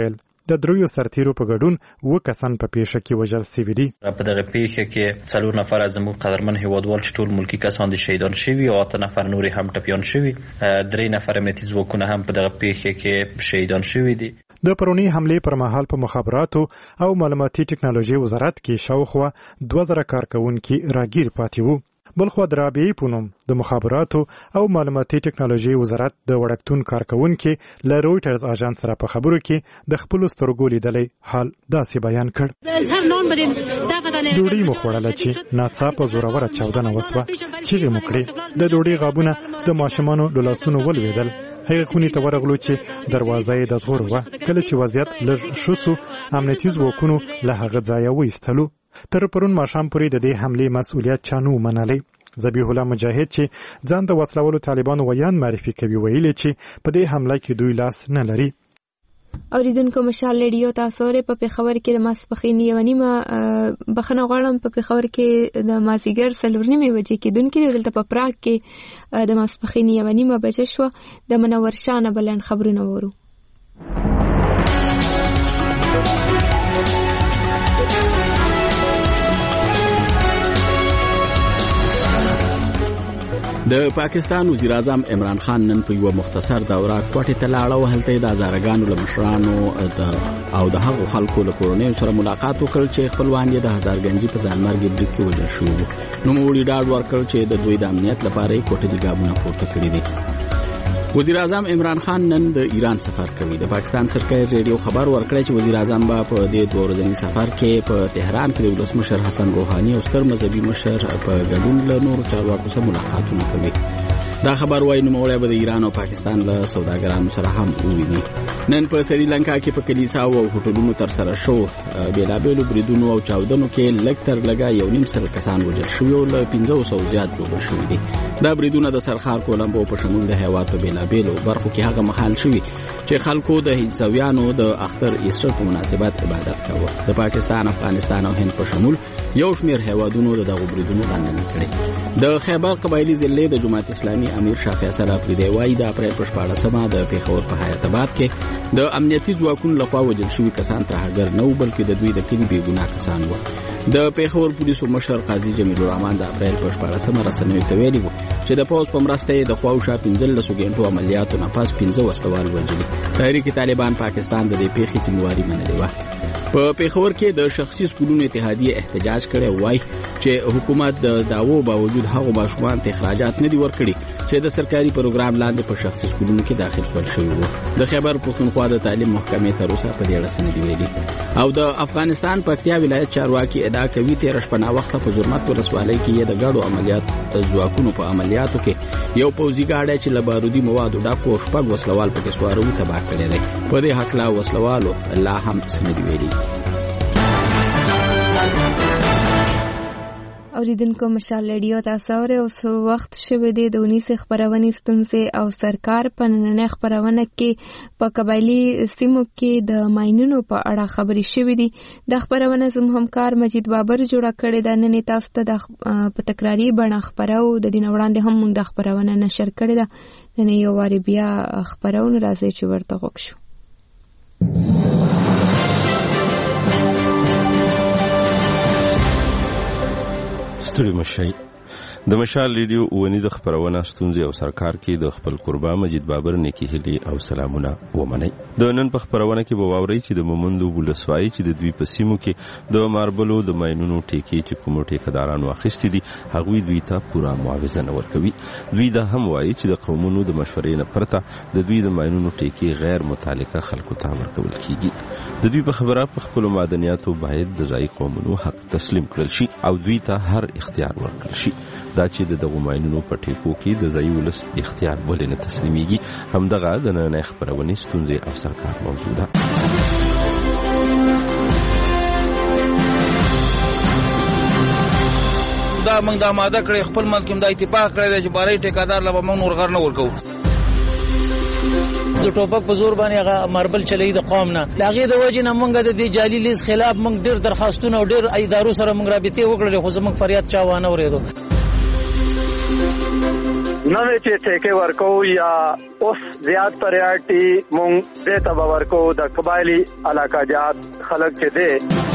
Speaker 25: د دریو سرتیرو په ګډون و کسان په پیښه کې وژل شوي دي.
Speaker 2: په دغه پیښه کې څلور نفر زموږ قدرمن هیوادوال چې ټول ملکی کسان دي شهیدان شوي او اته نفر نور هم ټپیان شوي. درې نفر امنیتي ځواکونه هم په دغه پیښه کې شهیدان شوي دي.
Speaker 25: د پرونی حملې پر مهال په مخابراتو او معلوماتي ټکنالوژي وزارت کې شاوخوا دوه زره کارکونکي راګیر پاتې وو. بلخوا د رابعې په نوم د مخابراتو او معلوماتي ټکنالوژي وزارت د وړکتون کارکونکي له رویټرز اژانس سره په خبرو کې د خپلو سترګو لیدلی حال داسې بیان کړ. ډوډۍ مو خوړله چې ناڅاپه زوروره چاودنه وسوه. چیغې مو کړې. د ډوډۍ غابونه د ماشومانو له لاسونو ولوېدل. هغې خونې ته ورغلو چې دروازه یې د زغرو وه. کله چې وضعیت لږ ښه سو امنیتي ځواکونو له هغه ځایه وایستلو. تر پرون ماښام پورې د دې حملې مسؤلیت چا نه و منلی. ذبیح الله مجاهد چې ځان د وسلوالو طالبانو ویان معرفي کوي ویلي چې په دې حمله کې دوی لاس نه لري.
Speaker 1: اوریدونکو مشال ریډیو تاسو لري په پیښور کې د ماسپښین یوه نیمه بخښنه غواړم. په پیښور کې د مازیګر څلور نیمې بجې کېدونکې دلته په پراګ کې د ماسپښین یوه نیمه بجې شوه. د منور شاه نه بلند خبرونه وورو.
Speaker 5: د پاکستان وزیر اعظم عمران خان نن په یو مختصر دوره کوټې ته لاړ او هلته د هزارګانو له مشرانو او د هغو خلکو له کورنیو سره ملاقات وکړ چې خپلوان یې د هزارګنجي په ځانمرګي برید کې وژل شوي وو. نوموړي ډاډ ورکړ چې د دوی د امنیت لپاره یې کوټلي ګامونه پورته کړي دي. وزیر اعظم عمران خان نن د ایران سفر کوي. د پاکستان سرکاري ریډیو خبر ورکړی چې وزیر اعظم به په دې دوه ورځني سفر کې په تهران کې د ولسمشر حسن روحاني او ستر مذهبي مشر په ګډون له نورو چارواکو سره ملاقاتونه کوي. دا خبر وايي نوموړی به د ایران او پاکستان له سوداګرانو سره هم وویني. نن په سریلانکا کې په کلیساو او هوټلونو تر سره شو بېلابېلو بریدونو او چاودنو کې لږ تر لږه یو نیم سل کسان وژل شوي او له پنځه سوو زیات ژوبل شوي دي. دا بریدونه د سرخار کولمبو په شمول د هېواد په بېلابېلو برخو کې هغه مهال شوي چې خلکو د عیسویانو د اختر ایسټر په مناسبت عبادت کاوه. د پاکستان، افغانستان او هند په شمول یو شمېر هېوادونو د دغو بریدونو غندنه کړې. د خیبر قبایلي ضلع د جماعت اسلامي امیر شاه فیصل افریدی وایي د اپریل په شپاړسمه د پېښور په حیات آباد کې د امنیتي ځواکونو لخوا وژل شوي کسان ترهګر نه وو بلکې د دوی د کلي بېګناه کسان وو. د پېښور پولیسو مشر قاضي جمیل الرحمن د اپریل په شپاړسمه رسنیو ته ویلي وو چې د پوځ په مرسته یې د خواوشا پنځلسو ګنټو عملیاتو نه پس پنځه وسلوال وژلي. تحریک طالبان پاکستان د دې پیښې ذمہواري منلې وه. په پېښور کې د شخصي سکولونو اتحادیه احتجاج کړی وای چې حکومت د داوو باوجود هغو ماشومان ته اخراجات نه دي ورکړي چې د سرکاري پروګرام لاندې په شخصي سکولونو کې داخل کړل شوي وو. د خیبر پښتونخوا د تعلیم محکمې تر اوسه په دې اړه څه نه دي ویلي. او د افغانستان پکتیا ولایت چارواکي ادعا کوي تېره شپه ناوخته په زرمت ولسوالۍ کې یې د ګډو عملیات ځواکونو په عملیاتو کې یو پوځي ګاډی چې له بارودي موادو ډک و شپږ وسلوال پکې سواره وو تباه کړی دی. په دې هکله وسلوالو لا هم څه نه دي ویلي.
Speaker 1: اوریدونکو مشال ریډیو تاسو اورئ. اوس وخت شوی دی د اونیسې خپرونې ستونزې او سرکار په نننۍ خپرونه کې په قبایلي سیمو کې د ماینونو په اړه خبرې شوې دي. د خپرونه زموږ همکار مجید بابر جوړه کړې ده. نن تاسو ته د په تکراري بڼه خپرو د دې نه وړاندې هم موږ د خپرونه نشر کړې ده. نن یو وارې بیا خپرونه راځي چې ورته غوږ شو.
Speaker 15: ستړي مشئ. د مشال ریډیو اونی د خبرونه ستونزې او سرکار کې د خپل قربا مجید بابر نیکی هلی او سلامونه ومنئ. د نن په خبرونه کې به واورئ چې د مومندو ولسوالۍ چې د دوی په سیمو کې د ماربلو د ماینونو ټیکې چې کومو ټیکدارانو اخیستي دي هغوی دوی ته پوره معاوضه نه ورکوي. دوی دا هم وایي چې د قومونو د مشورې نه پرته د دوی د ماینونو ټیکې غیر متعلقه خلکو ته ورکول کیږي. د دوی په خبره په خپلو معدنیاتو باید د ځایي قومونو حق تسلیم کړل شي او دوی ته هر اختیار ورکړل شي. دا چې د دغو ماینونو په ټیکو کې د ځایي ولس اختیار ولې نه تسلیمیږي همدغه د نننۍ خپرونې ستونزې او سرکار موضوع ده.
Speaker 7: دا موږ دا ماده کړې خپل منځ کې دا اتفاق کړی چې باري ټیکادار له موږ نور غر نه ورکوو. د ټوپک په زور باندې هغه ماربل چلی د قوم نه لاغې د وجې نه موږ د دې جعلي لیز خلاف موږ ډېر درخواستونه او ډېر ادارو سره موږ رابطې وکړلې خو زموږ فریاد چا وانه اورېدو.
Speaker 6: نوې چې ټیکې ورکو یا اوس زیات پریارټي مونږ دې ته ورکو د قبایلی علاقه جات خلک چې دې.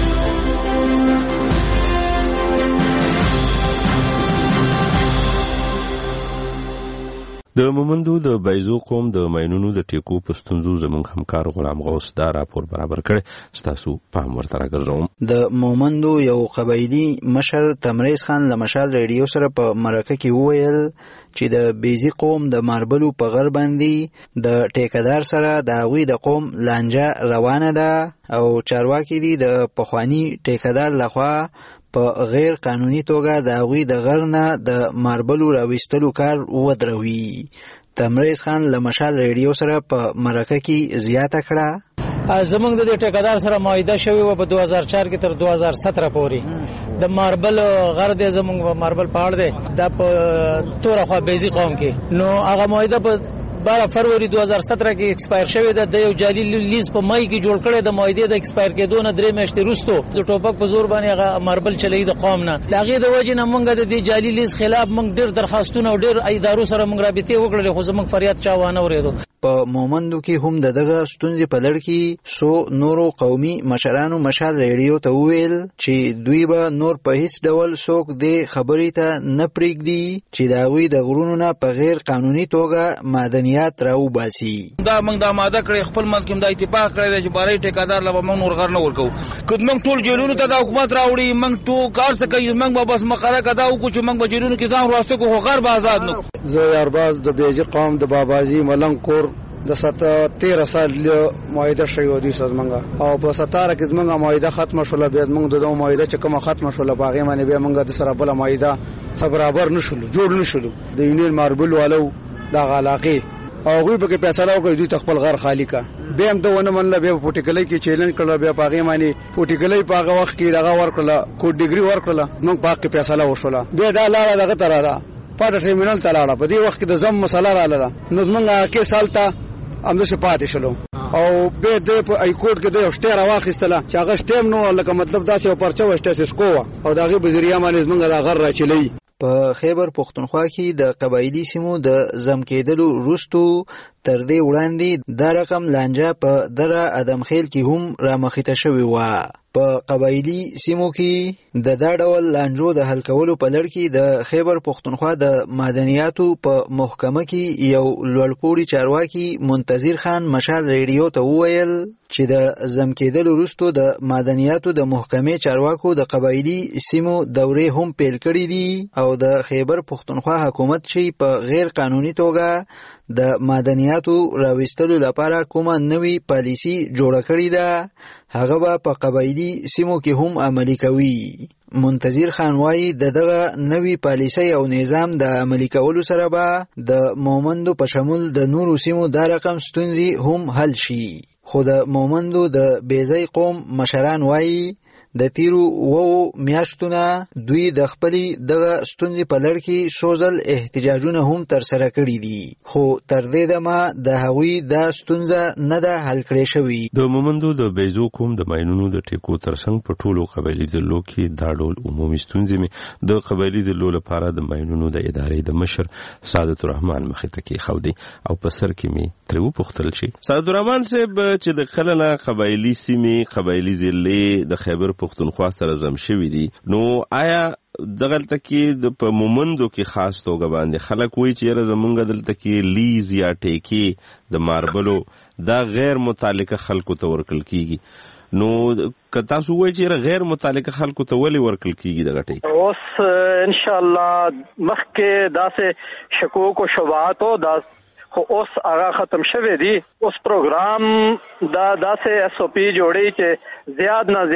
Speaker 15: د مومندو د بایزو قوم د ماینونو د ټیکو په ستونزو زموږ همکار غلام غوث دا راپور برابر کړی، ستاسو پام ورته راګرځوم.
Speaker 18: د مومندو یو قبایلی مشر تمریز خان له مشال ریډیو سره په مرکه کې وویل چې د بیزی قوم د ماربلو په غر باندې د ټیکدار سره د هغوی د قوم لانجه روانه ده او چارواکي دي د پخوانی ټیکدار لخوا په غیر قانوني توګه د هغوی د غر نه د ماربلو راویستلو کار ودروي. تمریز خان له مشال ریډیو سره په مرکه کې زیاته کړه
Speaker 7: زمونږ د ټیکدار سره معاهده شوې وه په دوه هزار چار کې تر دوه هزار ستره پورې. د ماربل غر دی زمونږ ماربل پهاړ دی دا په توره خوا بیزي قوم کې، نو هغه معاهده په بارہ فروری دو هزار سترہ کې ایکسپایر شوی ده. د یو جعلي لیز په مای کې جوړ کړی د معاهدې د ایکسپایر کېدو نه درې میاشتې وروسته د ټوپک په زور باندې هغه ماربل چلی د قوم نه. د هغې د وجې نه موږ د دې جعلي لیز خلاف موږ ډېر درخواستونه او ډېر ادارو سره موږ رابطې وکړلې، خو زموږ فریاد چا وانه اورېدو.
Speaker 18: په مومندو کې هم د دغه ستونزې په لړ کې څو نورو قومي مشرانو مشال ریډیو ته وویل چې دوی به نور په هیڅ ډول څوک دې خبرې ته نه پرېږدي چې د هغوی د غرونو نه په غیر قانوني توګه معدنیات راوباسي.
Speaker 3: دا موږ دا ماده کړې خپل ملک کې دا اتفاق کړی چې باري ټیکادار له موږ نور غر نه ورکو. که موږ ټول جیلونو ته د حکومت راوړي موږ ټول کار څه کوي، موږ به بس مقرره کدا وکړو چې موږ به جیلونو کې ځان وروسته کو غر به آزاد نو.
Speaker 9: زه یارباز د بیزي قوم د بابازي ملنګ کور د ستا تیرہ سال معاهده شوی و دوی سره منګه او په ستاره کې زمونږه معاهده ختمه شوله، بیا موږ د دوه معاهده چې کومه ختمه شوله باغې باندې بیا موږ د سره بل معاهده څه برابر نشولو جوړ نشولو. د یونیل ماربل والو د علاقې او غوی په کې فیصله وکړي دوی خپل غر خالی کا، بیا هم ته ونه منله، بیا په پټیکلې کې چیلنج کړل، بیا باغې باندې پټیکلې په هغه وخت کې دغه ورکړه کو ډیګري ورکړه، موږ پاک کې فیصله وشوله. بیا دا لاړه دغه تر را پټ ټرمینل ته لاړه، په دې وخت کې د زم مسله رااله نو موږ کې سال ته هم څه پاتې شلو او به د ای کوډ کې د شټیر واخیستله چې هغه شټیم نو لکه مطلب داسې او پرچا وشته سکو او دغه بذریعہ باندې موږ د غر راچلی.
Speaker 18: په خیبر پختونخوا کې د قبایلی سیمو د زم کېدلو وروستو تر دې وړاندې دا رقم لانجه په دره ادمخیل کې هم رامخته شوې وه. په قبایلی سیمو کې د دا ډول لانجو د حل کولو په لړ کې د خیبر پختونخوا د معدنیاتو په محکمه کې یو لوړپوړي چارواکي منتظر خان مشال ریډیو ته وویل چې د زم کېدلو وروستو د معدنیاتو د محکمې چارواکو د قبایلی سیمو دورې هم پیل کړي دي او د خیبر پختونخوا حکومت چې په غیر قانوني توګه د معدنیاتو راوستلو لپاره کومه نوې پالیسی جوړه کړې ده هغه به په قبایلی سیمو کې هم عملي کوي. منتظر خان وایي د دغه نوې پالیسۍ او نظام د عملي کولو سره به د مومندو په شمول د نورو سیمو دا رقم ستونزې هم حل شي. خو د مومندو د بیزی قوم مشران وایي د تیرو وو میاشتونه دوی د خپلې دغه ستونزې په لړ کې څو ځل احتجاجونه هم ترسره کړي دي، خو تر دې دمه د هغوی دا ستونزه نه ده حل کړې شوې.
Speaker 15: د مومندو د بیزو قوم د ماینونو د ټیکو ترڅنګ په ټولو قبایلي ډلو کې دا ډول عمومي ستونزې مې د قبایلي ډلو لپاره د ماینونو د ادارې د مشر سعادت الرحمن مخې ته کېښودې او په سر کې مې ترې وپوښتل چې سعادت الرحمن صاحب چې د کله نه قبایلي سیمې قبایلي ضلعې د خیبر پختونخوا سره زم شوي دي، نو آیا دغلته کې د په مومندو کې خاص توګه باندې خلک وایي چې یاره زمونږ دلته کې لیز یا ټیکې د ماربلو دا غیر متعلقه خلکو ته ورکړل کیږي، نو که تاسو وایي چې یاره غیر متعلقه خلکو ته ولې ورکړل کیږي دغه ټیکې؟
Speaker 6: اوس انشاءالله مخکې داسې شکوک او شبهات او دا خو اوس هغه ختم شوی دی. اوس پروګرام دا داسې ایس او پی جوړی چې زیاد نه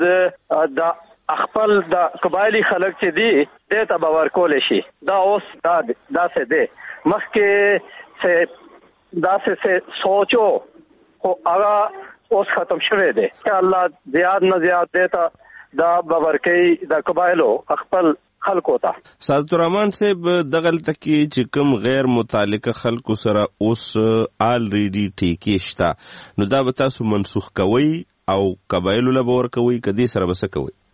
Speaker 6: زیاد د خپل د قبایلی خلک چې دی دې ته به ورکولی شي. دا اوس دا داسې دی، مخکې داسې سوچو خو هغه اوس ختم شوی دی. انشاءالله زیاد نه زیاد دې ته دا به ورکوي د قبایلو خپل خلکو ته.
Speaker 15: سعادت الرحمن صاحب دغلته کې چې کوم غیر متعلقه خلکو سره اوس آلریډي ټیکې شته، نو دا به تاسو منسوخ کوئ او قبایلو له به ورکوئ که دې سره به څه کوئ؟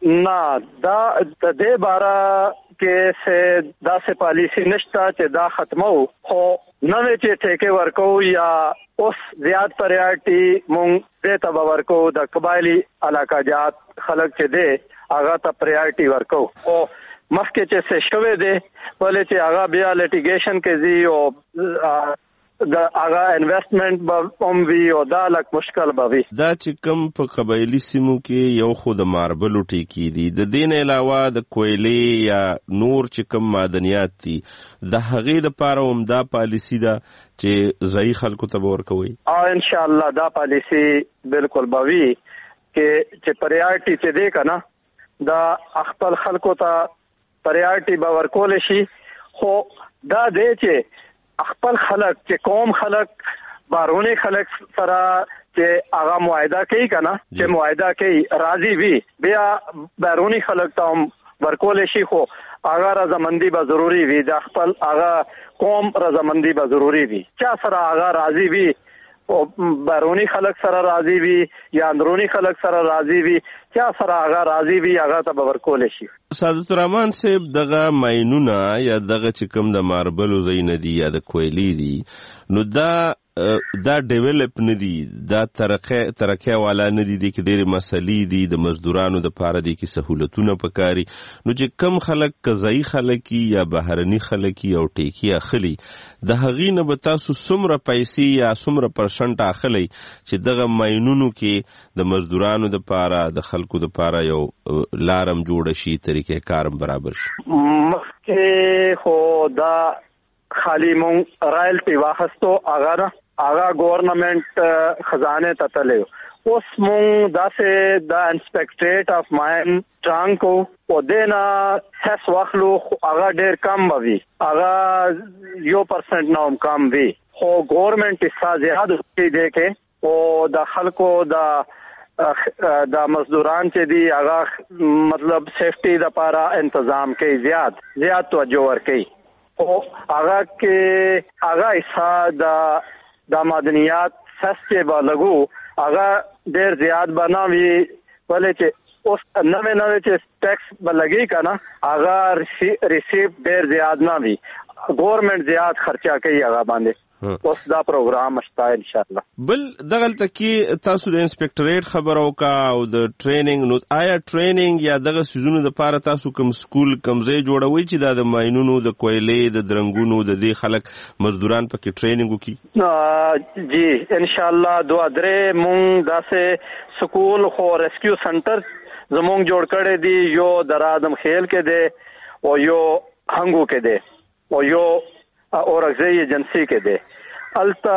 Speaker 8: نه دا د دې بارا کې سه دا سه پالیسی نشتا چې دا ختمو خو نوې چې ټیکې ورکو یا اوس زیات پریارټي مونږ دې ته ورکو د قبایلی علاقه جات خلک چې دې هغه ته پریارټي ورکو او مخکې چې څه شوه دې ولې چې هغه بیا لیټیګیشن کې زی او دا هغه انویسټمنٹ به هم وی او دا لک مشکل به وي.
Speaker 15: دا چې کوم په قبایلی سیمو کې یو خو د ماربل ټیکی دي د دین علاوه د کویلې یا نور چې کوم معدنیات دي د هغې لپاره هم دا پالیسی ده چې ځایي خلکو ته ورکوي.
Speaker 8: او ان شاء الله دا پالیسی بالکل به وي کې چې پریارټي چې دی کنه دا خپل خلکو ته پریارټي به ورکول شي خو دا دی چې خپل خلک چې قوم خلک بارونی خلک سره چې هغه معاهده کوي کنه چې معاهده کوي راضي وي بیا بارونی خلک ته ورکول شي خو هغه رضامندي به ضروری وي د خپل هغه قوم رضامندي به ضروری وي چې سره هغه راضي وي او بارونی خلک سره راضي وي یا اندرونی خلک سره راضي وي چې سره هغه راضي وي هغه ته به ورکول شي.
Speaker 15: سعادت الرحمن صاحب دغه ماینونه یا دغه چې کوم د ماربلو ځای نه دي یا د کویلی دي نو دا دا ډیولپ نه دي دا ترقه ترقه والا نه دي کې ډېرې مسلې دي د مزدورانو د پاره دي کې سہولتونه پکاري نو چې کم خلک کزای خلک یا بهرني خلک او ټیکی اخلي د هغې نه به تاسو څومره پیسې یا څومره پرسنټ اخلي چې دغه ماینونو کې د مزدورانو د پاره د خلکو د پاره یو لارم جوړ شي طریقې کارم برابر شي.
Speaker 8: مخکې خو دا خالی مونږ رایلټي واخستو هغه هغه گورنمنٹ خزانه ته تلو اوس مونږ داسې د انسپیکټریټ اف ماین ټرانکو او دینا سس واخلو هغه ډیر کم وي هغه یو پرسنټ نوم کم وي خو گورنمنٹ حصہ زیات دی کې او د خلکو د د مزدوران چې دی هغه مطلب سیفټي د لپاره تنظیم کوي زیات زیات توجه ورکوي او هغه کې هغه حصہ د د معدنیات سسته به لګو هغه ډیر زیات بناوي ولې چې اوس نوې نوې چې ټیکس به لګي کنه هغه ریسیپ ډیر زیات نه وي گورنمنٹ زیات خرچه کوي هغه باندې اوس دا پروګرام شته ان شاء الله.
Speaker 15: بل دغلته کې تاسو د انسپیکټریټ خبرو کا او د ټریننګ نو آیا ټریننګ یا دغه سيزونو د پاره تاسو کوم سکول کوم ځای جوړوي چې دا د ماینونو د کویلې د درنګونو د دې خلک مزدوران پکې ټریننګ وکړي؟
Speaker 8: جی ان شاء الله دوه درې مونږ داسې سکول خو ریسکیو سنټر زمونږ جوړ کړی دی یو د رادم خیل کې دی او یو هنګو کې دی او یو اورغزی ایجنسی کې دی التا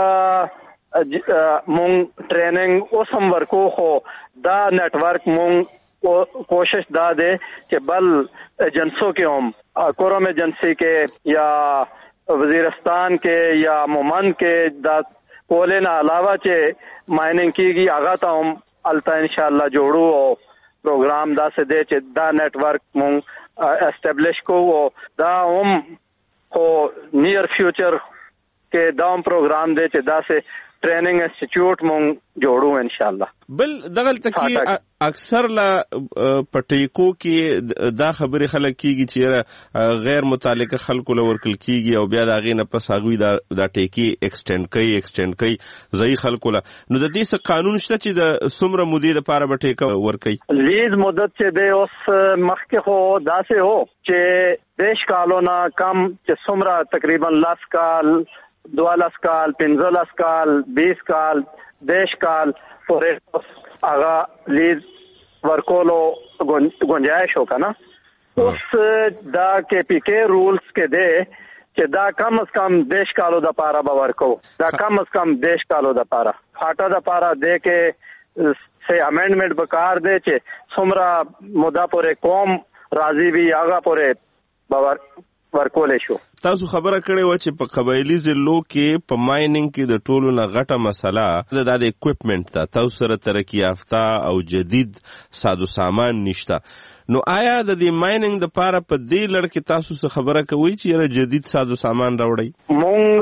Speaker 8: مونږ ټریننګ اوس هم ورکو خو دا نیټ ورک مونږ کوشش دا دی چې بل ایجنسو کې هم کوروم ایجنسی کې یا وزیرستان کې یا مومند کې دا کولې نه علاوه چې مایننګ کېږي هغه ته هم التا ان شاء الله جوړو او پروګرام دا څه دی چې دا نیټ ورک مونږ اسټابلیش کوو دا هم خو نیر فیوچر کې دا پروګرام دی چې دا سه ټریننګ انسټیټیوټ مونږ جوړو ان شاء الله.
Speaker 15: بل دغلته کې اکثر لا پټیکو کې دا خبره خلک کیږي چې غیر متعلقه خلکو لور کل کیږي او بیا دا غي نه پس هغه دا دا ټیکی ایکسټند کوي ایکسټند کوي ځای خلکو لا نو د دې څخه قانون شته چې د سمره مودې لپاره به ټیکا ور کوي
Speaker 8: لیز مدت چې دی اوس مخکې خو داسې هو چې دیش کالونه کم چې سمره تقریبا لاس کال دوالاس کال پنځلاس کال بیس کال دیش کال پورې هغه لیز ورکولو گنجائش ہو کنه اوس دا کې پی کې رولز کې دی چې دا کم از کم دیش کالو د پاره به ورکو دا کم از کم دیش کالو د پاره فاټا د پاره دی کې سه امندمنت بکار دی چې څومره مودا پورې قوم راضي وي هغه پورې باور ورکولې شو.
Speaker 15: تاسو خبره کړې و چې په قبایلی ضلعو کې په مایننګ کې د ټولو نه غټه مسله د د اکوپمنټ ته تاسو سره ترقی یافته او جدید سازو سامان نشته نو آیا د دې مایننګ د پاره په دې لړ کې تاسو څه خبره کوي چې یره جدید سازو سامان راوړی؟
Speaker 8: مونږ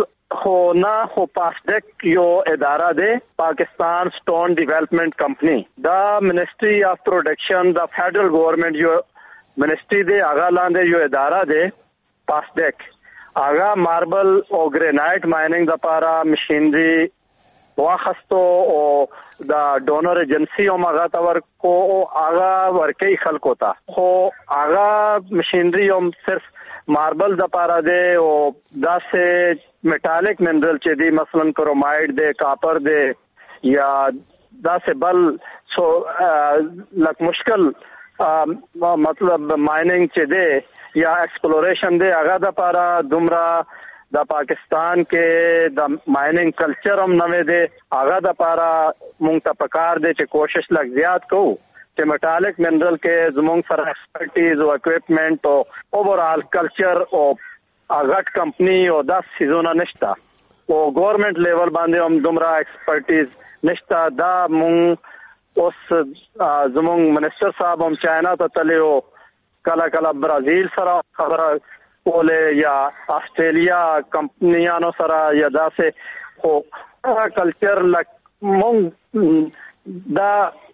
Speaker 8: خو نه خو پاسډک یو اداره ده پاکستان سټون ډیولپمنٹ کمپنی دا منسٹری اف پروډکشن دا فیډرل گورنمنٹ یو منسٹری ده هغه لاندې یو اداره ده پاسډک هغه ماربل او ګرینایټ مایننګ د لپاره مشینری واخستو او دا ډونر ایجنسی او ماغه تا ورکو او هغه ورکی خلکو ته خو هغه مشینری هم صرف ماربل د پاره دی او داسې میټالیک منرل چې دی مثلا کرومایډ دی کاپر دی یا داسې بل سو لک مشکل مطلب مایننګ چې دی یا ایکسپلوریشن دی هغه د پاره دومره د پاکستان کې د مایننګ کلچر هم نوې دی هغه د پاره مونږ ته پکار دی چې کوشش لږ زیات کوو چې میټالیک منرل کې زموږ سره ایکسپرټیز او اکوپمنٹ او اوورال کلچر او اغټ کمپنی او داس سيزونه نشتا او ګورنمنت لیول باندې هم دومره ایکسپرټیز نشتا دا مونږ اوس زموږ منسٹر صاحب هم چاینا ته تلو کله کله برازیل سره خبره کوله یا آسټرالیا کمپنیانو سره یا داسې خو کلچر لک مونږ دا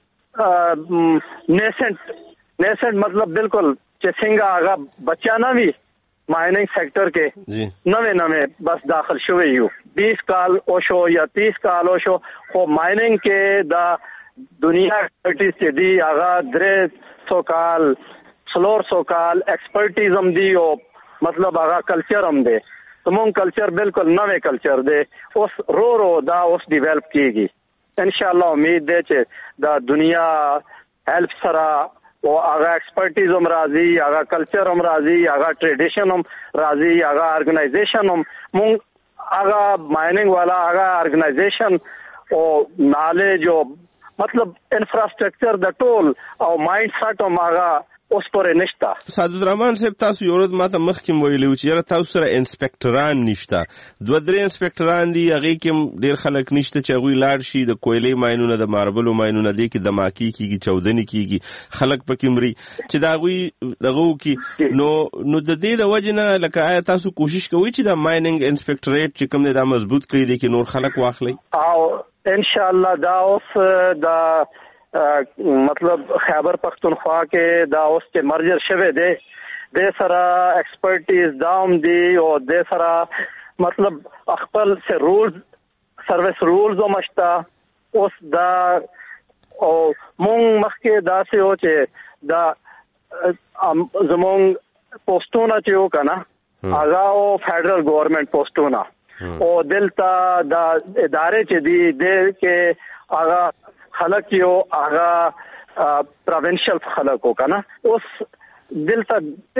Speaker 8: نیسنٹ نیسنٹ مطلب بالکل چې څنګه هغه بچا نه وي مایننګ سیکٹر کې نوې نوې بس داخل شوی یو بیس کال او شو یا تیس کال او شو خو مایننګ کې دا دنیا ایکسپرټیز چې دی هغه درې سو کال څلور سو کال ایکسپرټیز هم دی او مطلب هغه کلچر هم دی زموږ کلچر بالکل نوې کلچر دی اوس رو رو دا اوس ډیولپ کیږي ان شاء الله امید ده چې دا دنیا هیلپ سره او هغه ایکسپرټیز هم راځي هغه کلچر هم راځي هغه ټریډیشن هم راځي هغه ارګنایزیشن هم مونږ هغه مایننګ والا هغه ارګنایزیشن او نالج او مطلب انفراستراکچر د ټول او مایند سیټ هم هغه اوس پورې نشته.
Speaker 15: سعد الرحمن صاحب تاسو یو ورځ ماته مخکې ویلو چې یاره تاسو سره انسپکټران نشته دوه درې انسپکټران دي هغه کې ډیر خلک نشته چې هغه لاړ شي د کویلې ماینونه د ماربلو ماینونه دي کې د ماکی کیږي چودنی کیږي خلک پکې مري چې دا غوي دغه کی نو نو د دې د وجنه لکه آیا تاسو کوشش کوئ چې د مایننګ انسپکټریټ چې کوم دا مضبوط کړي دي کې نور خلک واخلي
Speaker 8: او ان شاء الله دا اوس دا مطلب خیبر پختونخوا کې دا اوس چې مرجر شوه دی د سره ایکسپرټیز داوم دی او د سره مطلب خپل سه رولز سرویس رولز او مشتا اوس دا او مونږ مخکې دا سه او چې دا زمونږ پوسټونه چې وکنه هغه او فیډرل گورنمنت پوسټونه او دلته دا ادارې چې دی د کې هغه خلق یو هغه پروینشل خلقو کنه اوس دلته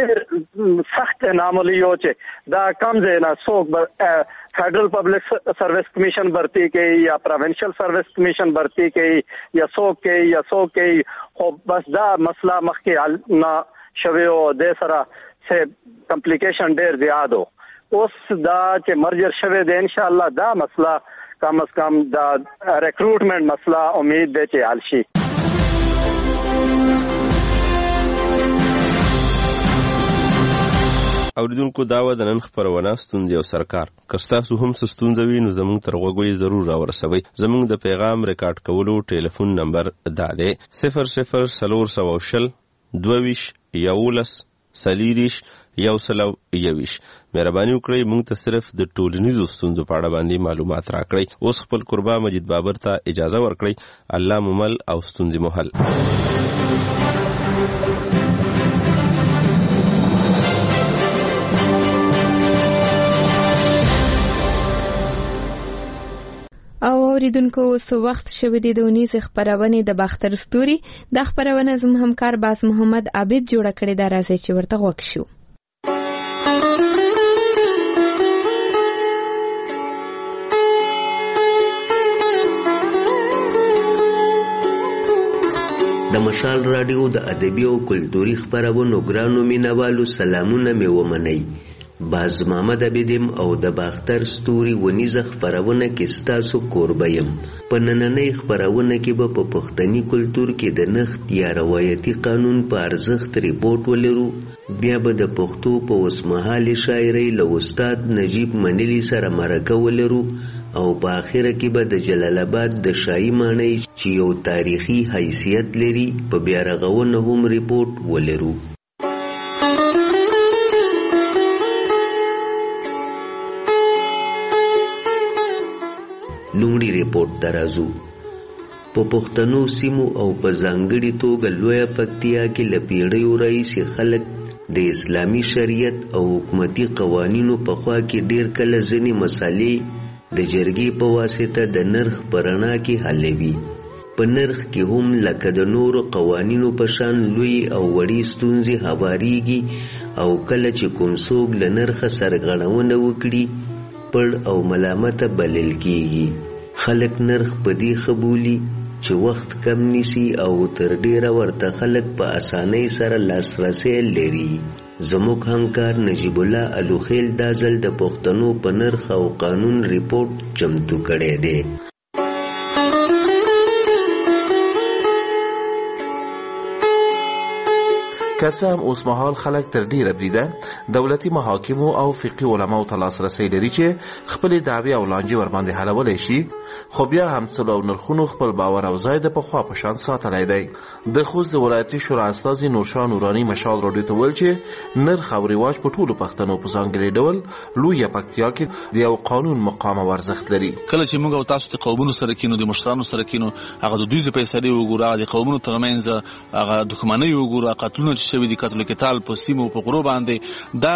Speaker 8: سخت ناملی یو چې دا کم ځای نه څوک فیډرل پبلک سرویس کمیشن برتی کوي یا پروینشل سرویس کمیشن برتی کوي یا څوک کوي یا څوک کوي خو بس دا مسله مخکې حل نه شوی او د سره سه کمپلیکیشن ډیر زیات اوس دا چې مرجر شوی دی ان شاء الله دا مسله کم از کم دا ریکروټمنٹ مسله امید ده چې حل شي.
Speaker 15: اوریدونکو دا و د نن خبرونه ستونزې او سرکار که ستاسو هم څه ستونزه وي نو زموږ تر غوږ یې ضرور راورسوئ. زموږ د پیغام ریکارډ کولو ټلیفون نمبر دا دی صفر صفر څلور سوه او شل دوه ویشت یولس څلېرویشت یو سل او یویشت. مهرباني وکړئ موږ ته صرف د ټولنیزو ستونزو په اړه باندې معلومات راکړئ. اوس خپل قربا مجید بابر ته اجازه ورکړئ. الله مو مل او ستونزې مو حل.
Speaker 1: او اوریدونکو سو وخت شوه د دونیز خبرونه د باختر ستوري د خبرونه زم همکار باس محمد عابد جوړ کړی دا راځي چې ورته وښ شو.
Speaker 10: د مشال رادیو د ادبي او کلتوري خبرونو ګرانو مینوالو سلامونه مې ومنئ. باز محمد عبیدم او د باختر ستوري ونیزه خپرونه کې ستاسو کوربه یم. په نننۍ خپرونه کې به په پښتني کلتور کې د نښت یا روایتي قانون په ارزښت ریپورټ ولرو. بیا به د پښتو په اوسمهالي شاعرۍ له استاد نجیب منلي سره مرکه ولرو او په آخره کې به د جلال آباد د شاهي ماڼۍ چې یو تاریخي حیثیت لري په بیا رغونه هم ریپورټ ولرو. لومړي ریپورټ ته راځو. په پښتنو سیمو او په ځانګړې توګه لویه پکتیا کې له پیړیو راهیسې خلک د اسلامي شریعت او حکومتي قوانینو په خوا کې ډېر کله ځینې مسالې د جرګې په واسطه د نرخ په رڼا کې حلوي. په نرخ کې هم لکه د نورو قوانینو په شان لوی او وړې ستونزې هواریږي او کله چې کوم څوک له نرخه سرغړونه وکړي پړ او ملامته بلل کیږي. خلک نرخ په دې خبولي چې وخت کم نیسي او تر ډیره ورته خلک په اسانۍ سره لاسرسی لري. زموږ همکار نجیب الله الوخیل دا ځل د پښتنو په نرخ او قانون ریپورټ چمتو کړی دی.
Speaker 11: که څه هم اوس مهال خلک تر ډیره بریده دولتي محاکمو او فقهي علماو ته لاسرسی لري چې خپلې دعوې او لانجې ورباندې حلولی شي، خو بیا هم څلو نرخونو خپل باور او ځای د پخوا په شان ساتلی دی. د خوست د ولایتي شورا استازي نورشاه نوراني مشال راډیو ته وویل چې نرخ او رواج په ټولو پښتنو په ځانګړي ډول لویه پکتیا کې د یو قانون مقام او ارزښت لري.
Speaker 12: کله چې موږ او تاسو د قومونو سره کینو، د مشرانو سره کینو، هغه د دوی فیصلې وګورو، د قومونو ترمنځ هغه دښمنۍ وګورو، قتلونه چې شوي دي، قتل قتال په سیمو په غرو باندې دا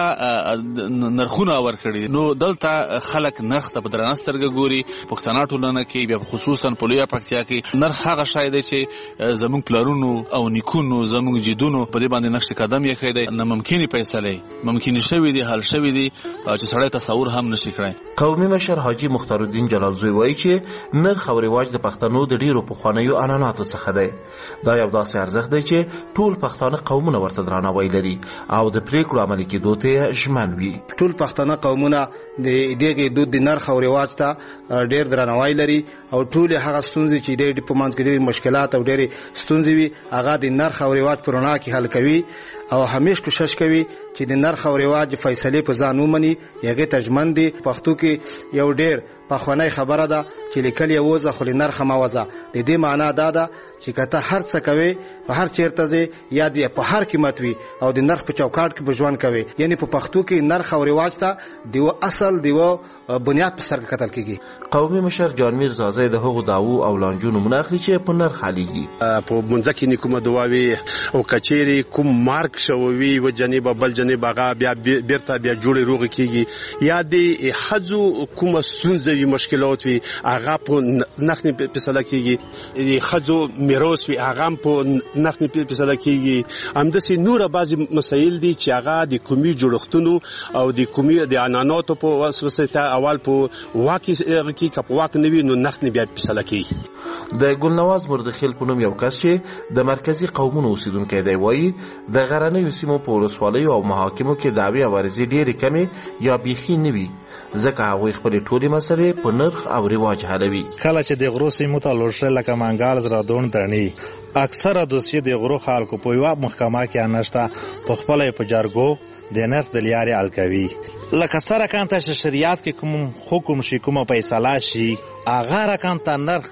Speaker 12: نرخونه ورکړي. نو دلته خلک نرخ ته په درنه سترګه ګوري. پښتانه ټولنه کې بیا خصوصا په لویه پکتیا کې نرخ هغه شی دی چې زموږ پلرونو او نیکونو زموږ جدونو په دې باندې نقش قدم یې ایښی دی. ناممکنې فیصلې ممکن شوي دي، حل شوي دي چې سړی تصور هم نشي کړی.
Speaker 11: قومي مشر حاجي مختار الدین جلالزوی وایي چې نرخ او رواج د پښتنو د ډیرو پخوانیو عنعناتو څخه دی. دا یو داسې ارزښت دی چې ټول پښتانه قومونه ورته درناوی لري او د پریکړو عملي کېدو ته ژمن وي.
Speaker 13: ټول پښتانه قومونه د دغه دود د نرخ او رواج ته ډېر درناوی لري او ټول هغه ستونزې چې د په منځ کې د مشکلات او ډېر ستونزې وي هغه د نرخ او رواج په رڼا کې حل کوي او همیش کوشش کوي چې د نرخ او رواج فیصلې په ځان ومني. هغه ته ژمن دي. پښتو کې یو ډېر پخوانی خبره ده چې لیکل یې وزه خو نرخ ما وزه. د دې معنا دا ده چې کته هر څه کوي په هر چیرته ځي یا د په هر قیمت وي او د نرخ په چوکاټ کې بژوند کوي. یعنی په پښتو کې نرخ او رواج ته دیو اصل دیو بنیاد په سر کې کتل کیږي.
Speaker 11: قومي مشر جانمیر زازی د هغو داوو او لانجو نمونه اخلي چې په نرخ حلیږي.
Speaker 20: په منځ کې نیکومه دواوي او کچيري کوم مارک شووي و جنیب بل جنیب هغه بیا بیرته بیا جوړي روغ کیږي یا د حجو کوم سنځوي مشکلات وي هغه په نخني فیصله کیږي. د حجو میراث وي هغه په نخني فیصله کیږي. همداسې نور بعضي مسایل دي چې هغه د کومي جوړښتونو او د کومي د عنعناتو په واسطه اول په واقع کې کپواک نوی نو نخني بیا فیصله کوي.
Speaker 11: د ګلنواز مردخیل په نوم یو کس چې د مرکزی قومونو اوسیدونکی دی وایي د غرنیو سیمو په ولسوالیو او محاکمو کې دعوې او عرضې ډېرې کمې یا بیخي نه وي، ځکه هغوی خپلې ټولې مسلې په نرخ او رواج حلوي.
Speaker 14: کله چې د غرو سیمو ته لوړ شول لکه منګال زرادون تڼي اکثره دوسیې د غرو خلکو په یوه محکمه کې نشته په خپله په جرګو د نرخ د لیارې حل کوي. لکه سره کانته چې شریعت کې کوم حکم شي کومه فیصله شي هغه رقم ته نرخ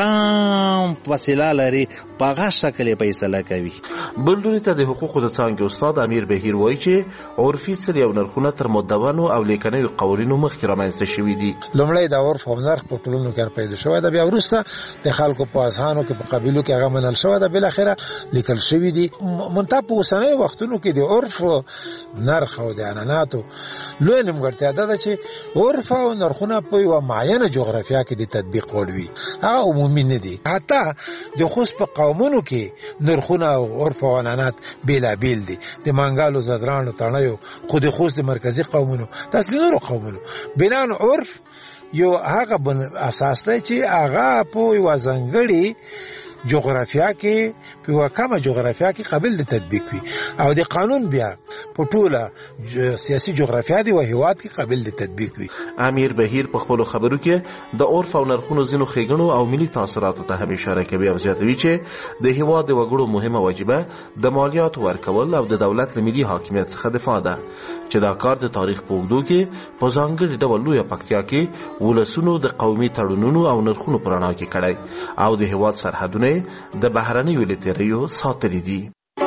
Speaker 14: کم وسیله لري په هغه شکل یې فیصله کوي.
Speaker 11: بل لوري ته د حقوقو د څانګې استاد امیر بهیر وایي چې عرفي څلي او نرخونه تر مدونو او لیکنیو قوانینو مخکې رامنځته شوي دي.
Speaker 26: لومړی د عرف او نرخ په ټولنو کې پیدا شوی ده، بیا وروسته د خلکو په اذهانو کې په قبیلو کې هغه منل شوی ده، بالاخره لیکل شوي دي. منتها په اوسنیو وختونو کې د عرف نرخ او د عنعناتو لویه نیمګړتیا دا ده چې عرف او نرخونه په یوه معینه جغرافیه کې د تطبیق وړ وي، هغه عمومي نه دي. حتی د خوست په قومونو کې نرخونه او عرف او عنعنات بېلابېل دي. د منګالو زدرانو تڼیو خو د خوست د مرکزي قومونو داسې د نورو قومونو بنان عرف یو هغه اساس دی چې هغه په یوه ځانګړي جغرافیا کې په کومه جغرافیا کې قابل د تطبیق وي او د قانون بیا په ټوله سیاسي جغرافیا دی او هیواد کې قابل د تطبیق وي.
Speaker 11: امیر بهیر په خپل خبرو کې د عرف او نرخونو ځینو ښېګڼو او ملي تاثیراتو ته هم اشاره کوي او زیاتوي چې د هیواد د وګړو مهمه وجیبه د مالیاتو ورکول او د دولت له ملي حاکمیت څخه دفاع ده چې دا کار د تاریخ په اوږدو کې په ځانګړي ډول لویه پکتیا کې ولسونو د قومي تړونونو او نرخونو په رڼا کې کړی او د هیواد سرحدونه د بهرنیو لتریو ساتلي دي.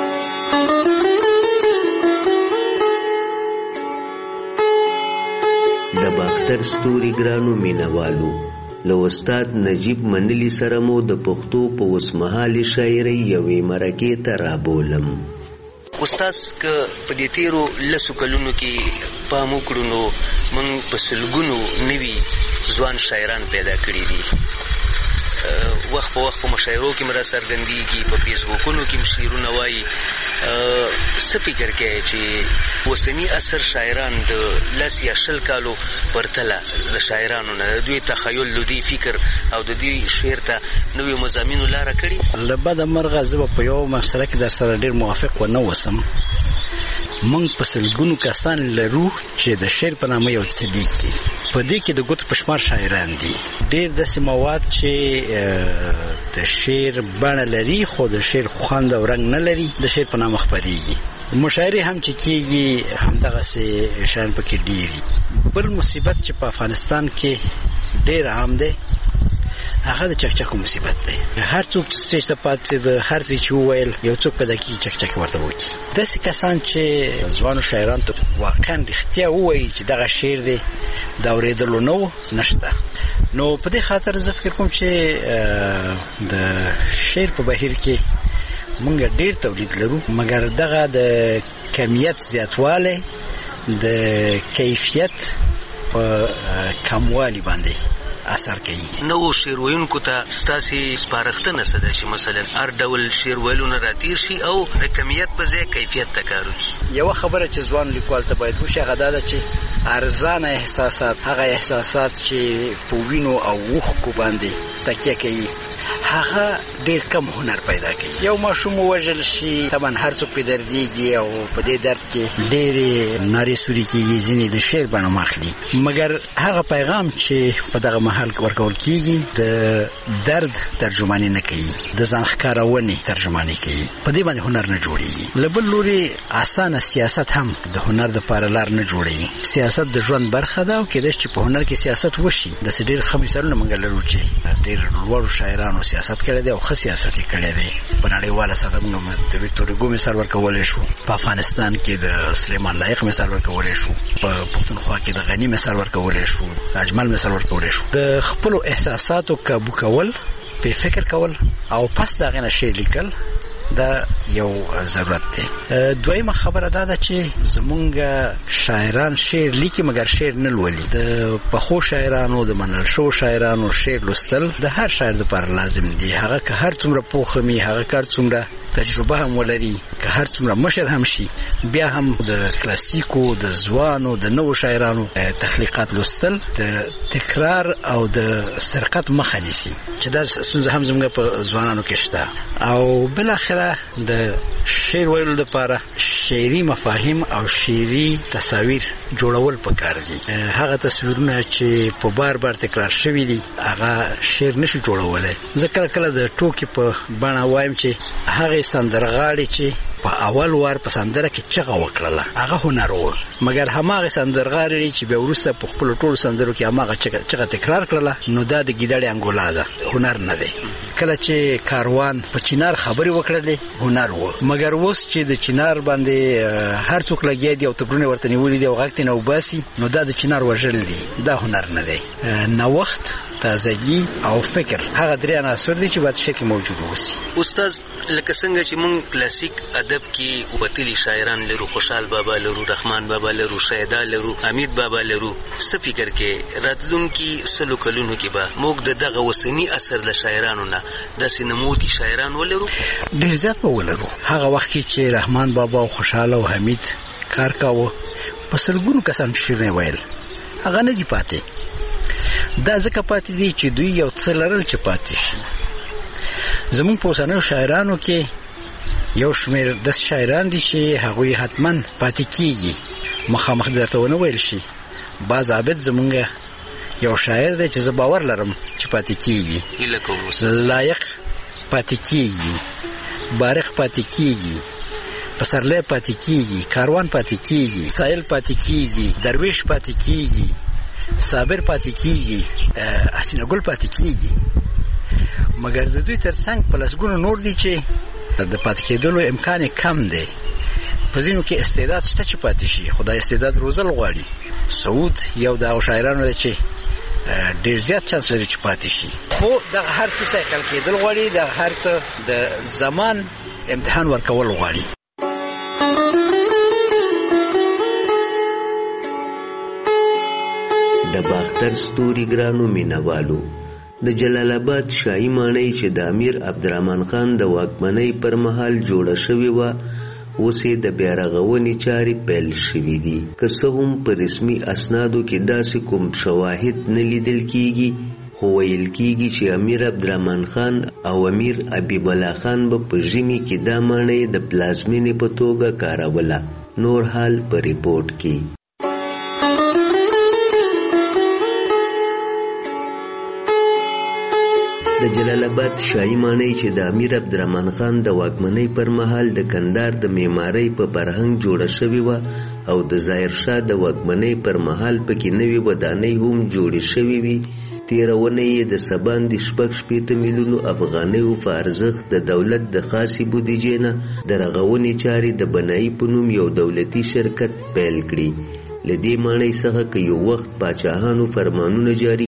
Speaker 10: د باختر ستوري ګرانو مینوالو له استاد نجیب منلی سره مو د پښتو په اوسمهالي شاعرۍ یوې مرکې ته رابولم.
Speaker 4: استاد که په دې تیرو لسو کلونو کې پام وکړو نو موږ په سلګونو نوي ځوان شاعران پیدا کړي دي. وخت په وخت په مشاعرو کې مرا څرګندېږي، په فیسبوکونو کې شعرونه وایي. څه فکر کوي چې اوسني عصر شاعران د لس یا شل کالو پرتله د شاعرانو نه د دوی تخیل، د دوی فکر او د دوی شعر ته نوې مضامینو لاره کړي؟
Speaker 16: له بده مرغه زه به په یو مسله کې در سره ډېر موافق ونه اوسم. موږ په سلګونو کسان لرو چې د شعر په نامه یو څه لیکي. په دې کې د ګوتو په شمار شاعران دي. ډېر داسې مواد چې د شعر بڼه لري خو د شعر خوند او رنګ نه لري د شعر په نامه خپرېږي. مشاعرې هم چې کېږي همدغسې شیان پکې ډېر دي. بل مصیبت چې په افغانستان کې ډېر عام دی هغه د چکچکو مصیبت دی. هر څوک چې سټیج ته پاتې د هر څه چې وویل یو څوک پیدا کېږي چکچکې ورته وکړي. داسې کسان چې ځوانو شاعرانو ته واقعا رښتیا ووایي چې دغه شعر دی د اورېدلو نه و نشته. نو په دې خاطر زه فکر کوم چې د شعر په بهیر کې مونږ ډېر تولید لرو، مګر دغه د کمیت زیاتوالی د کیفیت په کموالي باندې اثر کوي.
Speaker 4: نو شعر ویونکو ته ستاسې سپارښتنه څه ده چې مثلا هر ډول شعر ویلونه راتیر شي او د کمیت په ځای کیفیت ته کار وکړي؟
Speaker 16: یوه خبره چې ځوان لیکوال ته باید وشي هغه دا ده چې ارزانه احساسات، هغه احساسات چې په وینو او اوښکو باندې تکیه کوي، هغه ډېر کم هنر پیدا کوي. یو ماشوم ووژل شي طبعا هر څوک پې دردېږي او په دې درد کې ډېرې نارې سوري کېږي، ځینې د شعر بڼه اخلي. مګر هغه پیغام چې په دغه مهال ورکول کېږي د درد ترجماني نه کوي، د ځان ښکارونې ترجماني کوي. په دې باندې هنر نه جوړېږي. له بل لورې اسانه سیاست هم د هنر دپاره لار نه جوړوي. سیاست د ژوند برخه ده او کېدای شي چې په هنر کې سیاست وشي. داسې ډېر ښه مثالونه موږ لرو چې ډېر لوړو شاعرانو سیاست کړی دی او ښه سیاست یې کړی دی. په نړیواله سطحه موږ د ویکتور هوګو مثال ورکولی شو، په افغانستان کې د سلیمان لایق مثال ورکولی شو، په پښتونخوا کې د غني مثال ورکولی شو، د اجمل مثال ورکولی شو. د خپلو احساساتو کابو کول، په فکر کول او پس د هغې نه شعر لیکل دا یو ضرورت دی. دویمه خبره دا ده چې زمونږ شاعران شعر لیکي مګر شعر نه لولي. د پخو شاعرانو، د منل شو شاعرانو شعر لوستل د هر شاعر دپاره لازم دی. هغه که هر څومره پوخ وي، هغه که هر څومره تجربه هم ولري، که هر څومره مشر هم شي، بیا هم د کلاسیکو، د ځوانو، د نوو شاعرانو تخلیقات لوستل د تکرار او د سرقت مخه نیسي، چې دا ستونزه هم زموږ په ځوانانو کې شته. او بالاخره د شعر ویلو لپاره شعري مفاهیم او شعري تصاویر جوړول پکار دي. هغه تصویرونه چې په بار بار تکرار شوي دي هغه شعر نشي جوړولی. زه کله کله د ټوکې په بڼه وایم چې هغې سندرغاړې چې په اول وار په سندره کې چغه وکړله هغه هنر و، مګر هماغې سندرغاړې چې بیا وروسته په خپلو ټولو سندرو کې هماغه چغه تکرار کړله نو دا د ګیدړې انګولا ده، هنر نه دی. کله چې کاروان په چینار خبرې وکړلې هنر و، مګر اوس چې د چینار باندې هر څوک لګیا دي او تبرونه ورته نیولي دي او غږ ترې نه وباسي نو دا د چینار وژل دي، دا هنر نه دی. نوښت، تازگی او فکر هغه درې عناصر دي چې باید شکل موجود اوسي.
Speaker 4: استاد لکه څنګه چې موږ کلاسیک ادب کې وتلي شاعران لرو، خوشحال بابا لرو، رحمان بابا لرو، شیدا لرو، حمید بابا لرو، څه فکر کې راتلونکي سلو کلونو کې به موږ د دغه اوسني اثر د شاعرانو نه داسې نمودي شاعران ولرو؟
Speaker 16: ډېر زیات به ولرو. هغه وخت کې چې رحمان بابا او خوشحال او حمید کار کاوه په سلګونو کسان شعرونه ویل، هغه نه دي پاتې. دا ځکه پاتې دي چې دوی یو څه لرل چې پاتې شي. زموږ په اوسنیو شاعرانو کې یو شمېر داسې شاعران دي چې هغوی حتما پاتې کېږي، مخامخ درته ونه ویل شي. باز عابد زمونږ یو شاعر دی چې زه باور لرم چې پاتې کېږي، لایق پاتې کېږي، بارق پاتې کېږي، پسرلی پاتې کېږي، کاروان پاتې کېږي، سایل پاتې کېږي، درویش پاتې کېږي، صابر پاتې کېږي، حسینه ګل پاتې کېږي. مګر د دوی تر څنګ په لسګونو نور دي چې د پاتې کېدلو امکان کم دی. په ځینو کې استعداد شته چې پاتې شي، خو دا استعداد روزل غواړي. سعود یو د هغو شاعرانو دی چې ډېر زیات چانس لري چې پاتې شي، خو دغه هر څه سایکل کېدل غواړي، دغه هر څه د زمان امتحان ورکول غواړي.
Speaker 10: د باختر ستوري ګرانو مینوالو، د جلال آباد شاهي ماڼۍ چې د امیر عبدالرحمن خان د واکمنۍ پر مهال جوړه شوې وه، اوس یې د بیا رغونې چارې پیل شوي دي. که څه هم په رسمي اسنادو کې داسې کوم شواهد نه لیدل کیږي، خو ویل کیږي چې امیر عبدالرحمن خان او امیر حبیب الله خان به په ژمي کې دا ماڼۍ د پلازمینې په توګه کاروله. نور حال په ریپورټ کې. د جلال آباد شاهي ماڼۍ چې د امیر عبدالرحمن خان د واکمنۍ پر مهال د کندهار د معمارۍ په فرهنګ جوړه شوې وه او د ظاهر شاه د واکمنۍ پر مهال پکې نوې ودانۍ هم جوړې شوې وي، تېرونه یې د څه باندې شپږ شپېته میلیونو افغانیو په ارزښت د دولت د خاصې بودیجې نه د رغونې چارې د بنایي په نوم یو دولتي شرکت پیل کړي. له دې ماڼۍ څخه که یو وخت پاچاهانو فرمانونه جاري